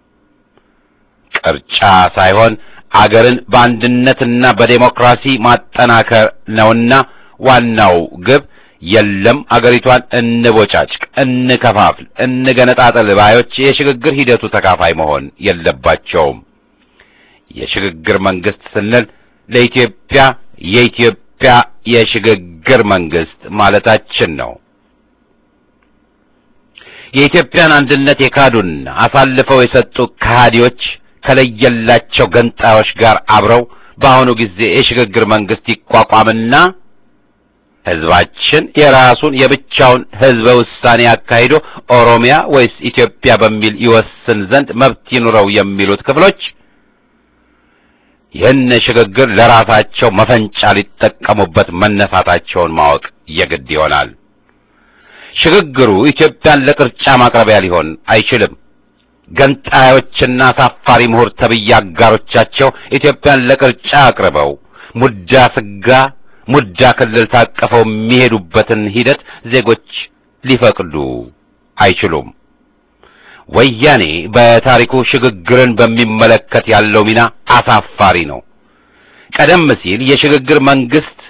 ቅርጫ ሳይሆን አገርን በአንድነትና በዴሞክራሲ ማጠናከር ነውና ዋናው ግብ የለም አገሪቷን እንቦጫጭቅ፣ እንከፋፍል፣ እንገነጣጠል ባዮች የሽግግር ሂደቱ ተካፋይ መሆን የለባቸውም። የሽግግር መንግስት ስንል ለኢትዮጵያ የኢትዮጵያ የሽግግር መንግስት ማለታችን ነው። የኢትዮጵያን አንድነት የካዱና አሳልፈው የሰጡ ከሃዲዎች ከለየላቸው ገንጣዮች ጋር አብረው በአሁኑ ጊዜ የሽግግር መንግስት ይቋቋምና ህዝባችን የራሱን የብቻውን ህዝበ ውሳኔ አካሂዶ ኦሮሚያ ወይስ ኢትዮጵያ በሚል ይወስን ዘንድ መብት ይኑረው የሚሉት ክፍሎች ይህን ሽግግር ለራሳቸው መፈንጫ ሊጠቀሙበት መነሳታቸውን ማወቅ የግድ ይሆናል። ሽግግሩ ኢትዮጵያን ለቅርጫ ማቅረቢያ ሊሆን አይችልም። ገንጣዮችና አሳፋሪ ምሁር ተብዬ አጋሮቻቸው ኢትዮጵያን ለቅርጫ አቅርበው ሙዳ ስጋ ሙዳ ክልል ታቀፈው የሚሄዱበትን ሂደት ዜጎች ሊፈቅዱ አይችሉም። ወያኔ በታሪኩ ሽግግርን በሚመለከት ያለው ሚና አሳፋሪ ነው። ቀደም ሲል የሽግግር መንግስት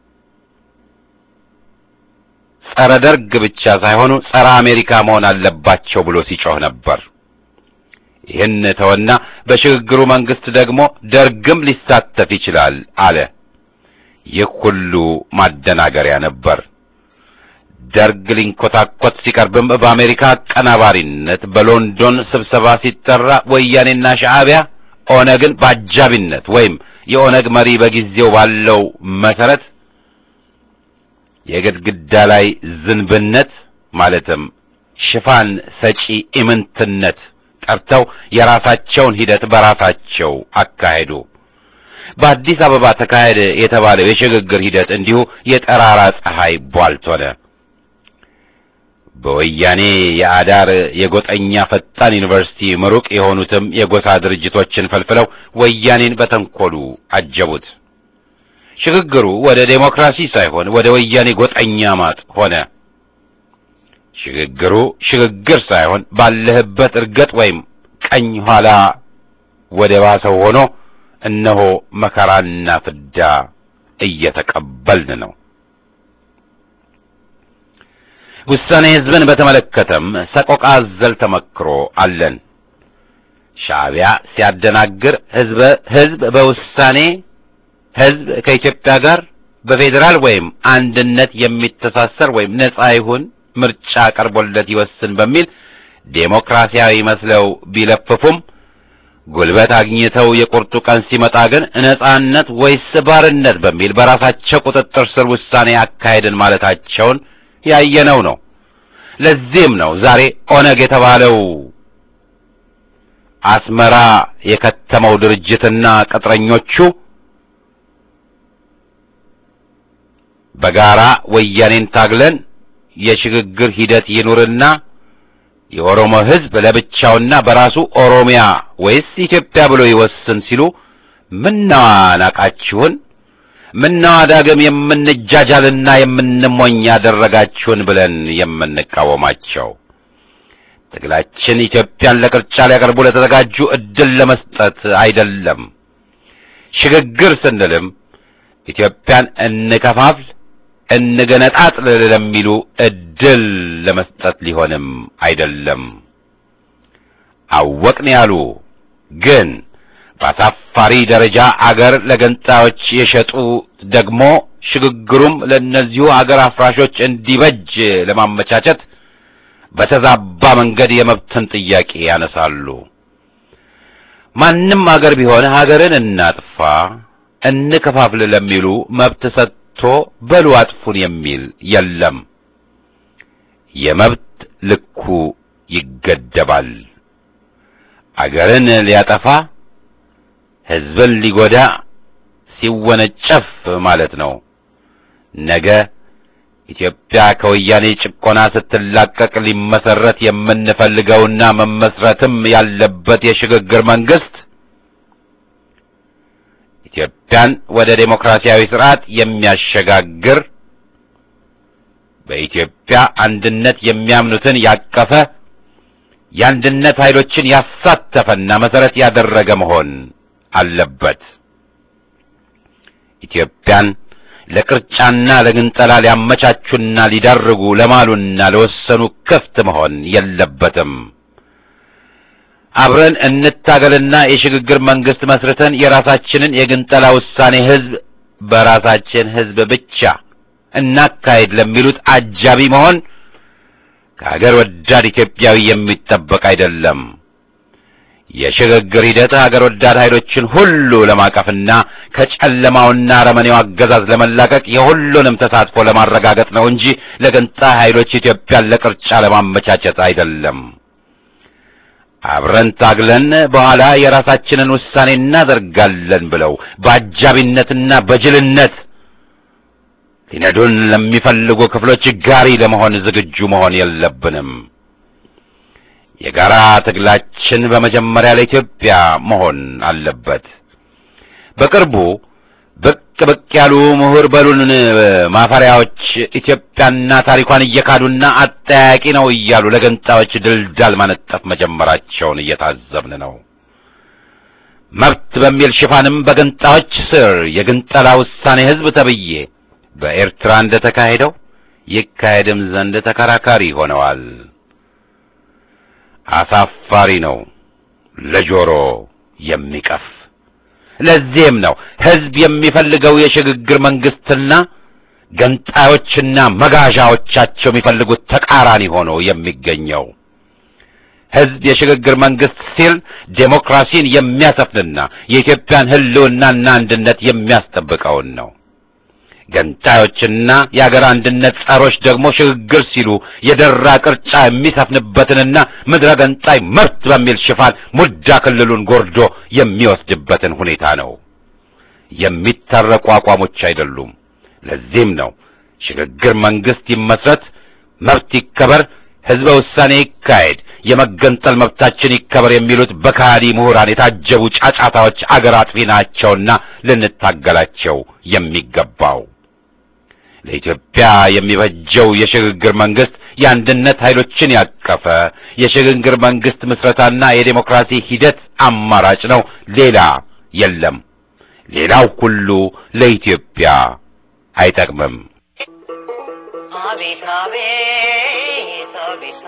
ጸረ ደርግ ብቻ ሳይሆኑ ጸረ አሜሪካ መሆን አለባቸው ብሎ ሲጮህ ነበር። ይህን ተወና በሽግግሩ መንግስት ደግሞ ደርግም ሊሳተፍ ይችላል አለ። ይህ ሁሉ ማደናገሪያ ነበር። ደርግ ሊንኮታኮት ሲቀርብም በአሜሪካ አቀናባሪነት በሎንዶን ስብሰባ ሲጠራ ወያኔና ሻዕቢያ ኦነግን በአጃቢነት ወይም የኦነግ መሪ በጊዜው ባለው መሰረት የግድግዳ ላይ ዝንብነት ማለትም ሽፋን ሰጪ ኢምንትነት ጠርተው የራሳቸውን ሂደት በራሳቸው አካሄዱ። በአዲስ አበባ ተካሄደ የተባለው የሽግግር ሂደት እንዲሁ የጠራራ ፀሐይ ቧልት ሆነ። በወያኔ የአዳር የጎጠኛ ፈጣን ዩኒቨርሲቲ ምሩቅ የሆኑትም የጎሳ ድርጅቶችን ፈልፍለው ወያኔን በተንኮሉ አጀቡት። ሽግግሩ ወደ ዴሞክራሲ ሳይሆን ወደ ወያኔ ጎጠኛ ማጥ ሆነ። ሽግግሩ ሽግግር ሳይሆን ባለህበት እርገጥ ወይም ቀኝ ኋላ ወደ ባሰው ሆኖ እነሆ መከራና ፍዳ እየተቀበልን ነው። ውሳኔ ህዝብን በተመለከተም ሰቆቃ አዘል ተመክሮ አለን። ሻዕቢያ ሲያደናግር ህዝብ ህዝብ በውሳኔ ህዝብ ከኢትዮጵያ ጋር በፌዴራል ወይም አንድነት የሚተሳሰር ወይም ነጻ ይሁን ምርጫ ቀርቦለት ይወስን በሚል ዴሞክራሲያዊ መስለው ቢለፍፉም ጉልበት አግኝተው የቁርጡ ቀን ሲመጣ ግን ነጻነት ወይስ ባርነት በሚል በራሳቸው ቁጥጥር ስር ውሳኔ አካሄድን ማለታቸውን ያየነው ነው። ለዚህም ነው ዛሬ ኦነግ የተባለው አስመራ የከተመው ድርጅትና ቅጥረኞቹ በጋራ ወያኔን ታግለን የሽግግር ሂደት ይኑርና የኦሮሞ ህዝብ ለብቻውና በራሱ ኦሮሚያ ወይስ ኢትዮጵያ ብሎ ይወስን ሲሉ ምነዋ ናቃችሁን፣ ምነዋ ዳግም የምንጃጃልና የምንሞኝ ያደረጋችሁን ብለን የምንቃወማቸው። ትግላችን ኢትዮጵያን ለቅርጫ ሊያቀርቡ ለተዘጋጁ እድል ለመስጠት አይደለም። ሽግግር ስንልም ኢትዮጵያን እንከፋፍል እንገነጣጥል ለሚሉ እድል ለመስጠት ሊሆንም አይደለም። አወቅን ያሉ ግን በአሳፋሪ ደረጃ አገር ለገንጣዮች የሸጡ ደግሞ ሽግግሩም ለነዚሁ አገር አፍራሾች እንዲበጅ ለማመቻቸት በተዛባ መንገድ የመብትን ጥያቄ ያነሳሉ። ማንም አገር ቢሆን ሀገርን እናጥፋ እንከፋፍል ለሚሉ መብት ሰጥቶ በሉ አጥፉን የሚል የለም። የመብት ልኩ ይገደባል። አገርን ሊያጠፋ ሕዝብን ሊጎዳ ሲወነጨፍ ማለት ነው። ነገ ኢትዮጵያ ከወያኔ ጭቆና ስትላቀቅ ሊመሰረት የምንፈልገውና መመስረትም ያለበት የሽግግር መንግስት ኢትዮጵያን ወደ ዴሞክራሲያዊ ስርዓት የሚያሸጋግር በኢትዮጵያ አንድነት የሚያምኑትን ያቀፈ የአንድነት ኃይሎችን ያሳተፈና መሰረት ያደረገ መሆን አለበት። ኢትዮጵያን ለቅርጫና ለግንጠላ ሊያመቻቹና ሊዳርጉ ለማሉና ለወሰኑ ክፍት መሆን የለበትም። አብረን እንታገልና የሽግግር መንግስት መስርተን የራሳችንን የግንጠላ ውሳኔ ህዝብ በራሳችን ህዝብ ብቻ እናካሄድ ለሚሉት አጃቢ መሆን ከሀገር ወዳድ ኢትዮጵያዊ የሚጠበቅ አይደለም። የሽግግር ሂደት ሀገር ወዳድ ኃይሎችን ሁሉ ለማቀፍና ከጨለማውና አረመኔው አገዛዝ ለመላቀቅ የሁሉንም ተሳትፎ ለማረጋገጥ ነው እንጂ ለገንጣይ ኃይሎች ኢትዮጵያን ለቅርጫ ለማመቻቸት አይደለም። አብረን ታግለን በኋላ የራሳችንን ውሳኔ እናደርጋለን ብለው በአጃቢነትና በጅልነት ሊነዱን ለሚፈልጉ ክፍሎች ጋሪ ለመሆን ዝግጁ መሆን የለብንም። የጋራ ትግላችን በመጀመሪያ ለኢትዮጵያ መሆን አለበት። በቅርቡ ብቅ ብቅ ያሉ ምሁር በሉን ማፈሪያዎች ኢትዮጵያና ታሪኳን እየካዱና አጠያቂ ነው እያሉ ለገንጣዮች ድልዳል ማነጠፍ መጀመራቸውን እየታዘብን ነው። መብት በሚል ሽፋንም በገንጣዮች ስር የግንጠላ ውሳኔ ህዝብ ተብዬ በኤርትራ እንደተካሄደው ይካሄድም ዘንድ ተከራካሪ ሆነዋል። አሳፋሪ ነው፣ ለጆሮ የሚቀፍ። ለዚህም ነው ህዝብ የሚፈልገው የሽግግር መንግስትና ገንጣዮችና መጋዣዎቻቸው የሚፈልጉት ተቃራኒ ሆኖ የሚገኘው። ህዝብ የሽግግር መንግስት ሲል ዴሞክራሲን የሚያሰፍንና የኢትዮጵያን ህልውናና አንድነት የሚያስጠብቀውን ነው። ገንጣዮችና የአገር አንድነት ጸሮች ደግሞ ሽግግር ሲሉ የደራ ቅርጫ የሚሰፍንበትንና ምድረ ገንጣይ መብት በሚል ሽፋን ሙዳ ክልሉን ጎርዶ የሚወስድበትን ሁኔታ ነው። የሚታረቁ አቋሞች አይደሉም። ለዚህም ነው ሽግግር መንግስት ይመስረት፣ መብት ይከበር፣ ህዝበ ውሳኔ ይካሄድ፣ የመገንጠል መብታችን ይከበር የሚሉት በካዲ ምሁራን የታጀቡ ጫጫታዎች አገር አጥፊ ናቸውና ልንታገላቸው የሚገባው። ለኢትዮጵያ የሚበጀው የሽግግር መንግስት የአንድነት ኃይሎችን ያቀፈ የሽግግር መንግስት ምስረታና የዴሞክራሲ ሂደት አማራጭ ነው። ሌላ የለም። ሌላው ሁሉ ለኢትዮጵያ አይጠቅምም። አቤት አቤት አቤት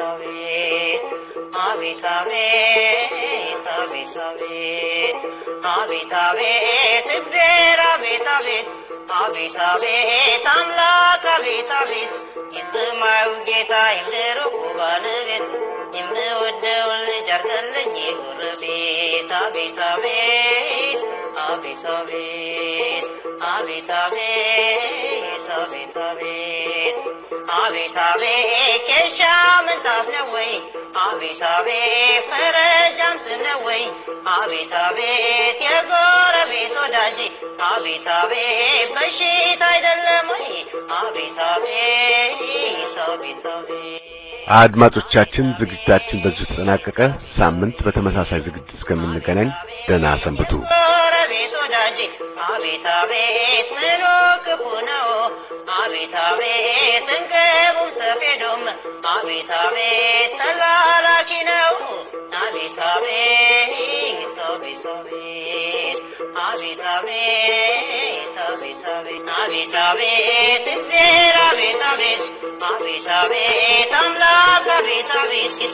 አቤት አቤት አቤት አቤት አቤት እግዜር አቤት አቤት አቤት አቤት አምላክ አቤት አቤት የሰማዩ ጌታ የምድሩ ባለቤት የምወደውን ልጅ አድርገልኝ ጎረቤት አቤት አቤት አቤት አቤት አቤት አቤት አቤት አቤት አቤት አቤት ኬሻ ምንጣፍ ነው ወይ አቤት አቤት ፈረጃም ነው ወይ አቤት አቤት የጎረቤት ወዳጅ አቤት አቤት በሽታ አይደለም ወይ አቤት አቤት አቤት አቤት። አድማጮቻችን ዝግጅታችን በዚህ ተጠናቀቀ። ሳምንት በተመሳሳይ ዝግጅት እስከምንገናኝ ደህና ሰንብቱ። ጎረቤት ወዳጅ አቤት አቤት ምኑ ክፉ ነው አቤት አቤት እንቅቡም ሰፌዱም አቤት አቤት ተላላ መች ነው አቤት አቤት አቤት አቤት አቤት አቤት አቤት አቤት አቤት እግዚአብሔር አቤት አቤት አቤት አቤት አምላክ አቤት አቤት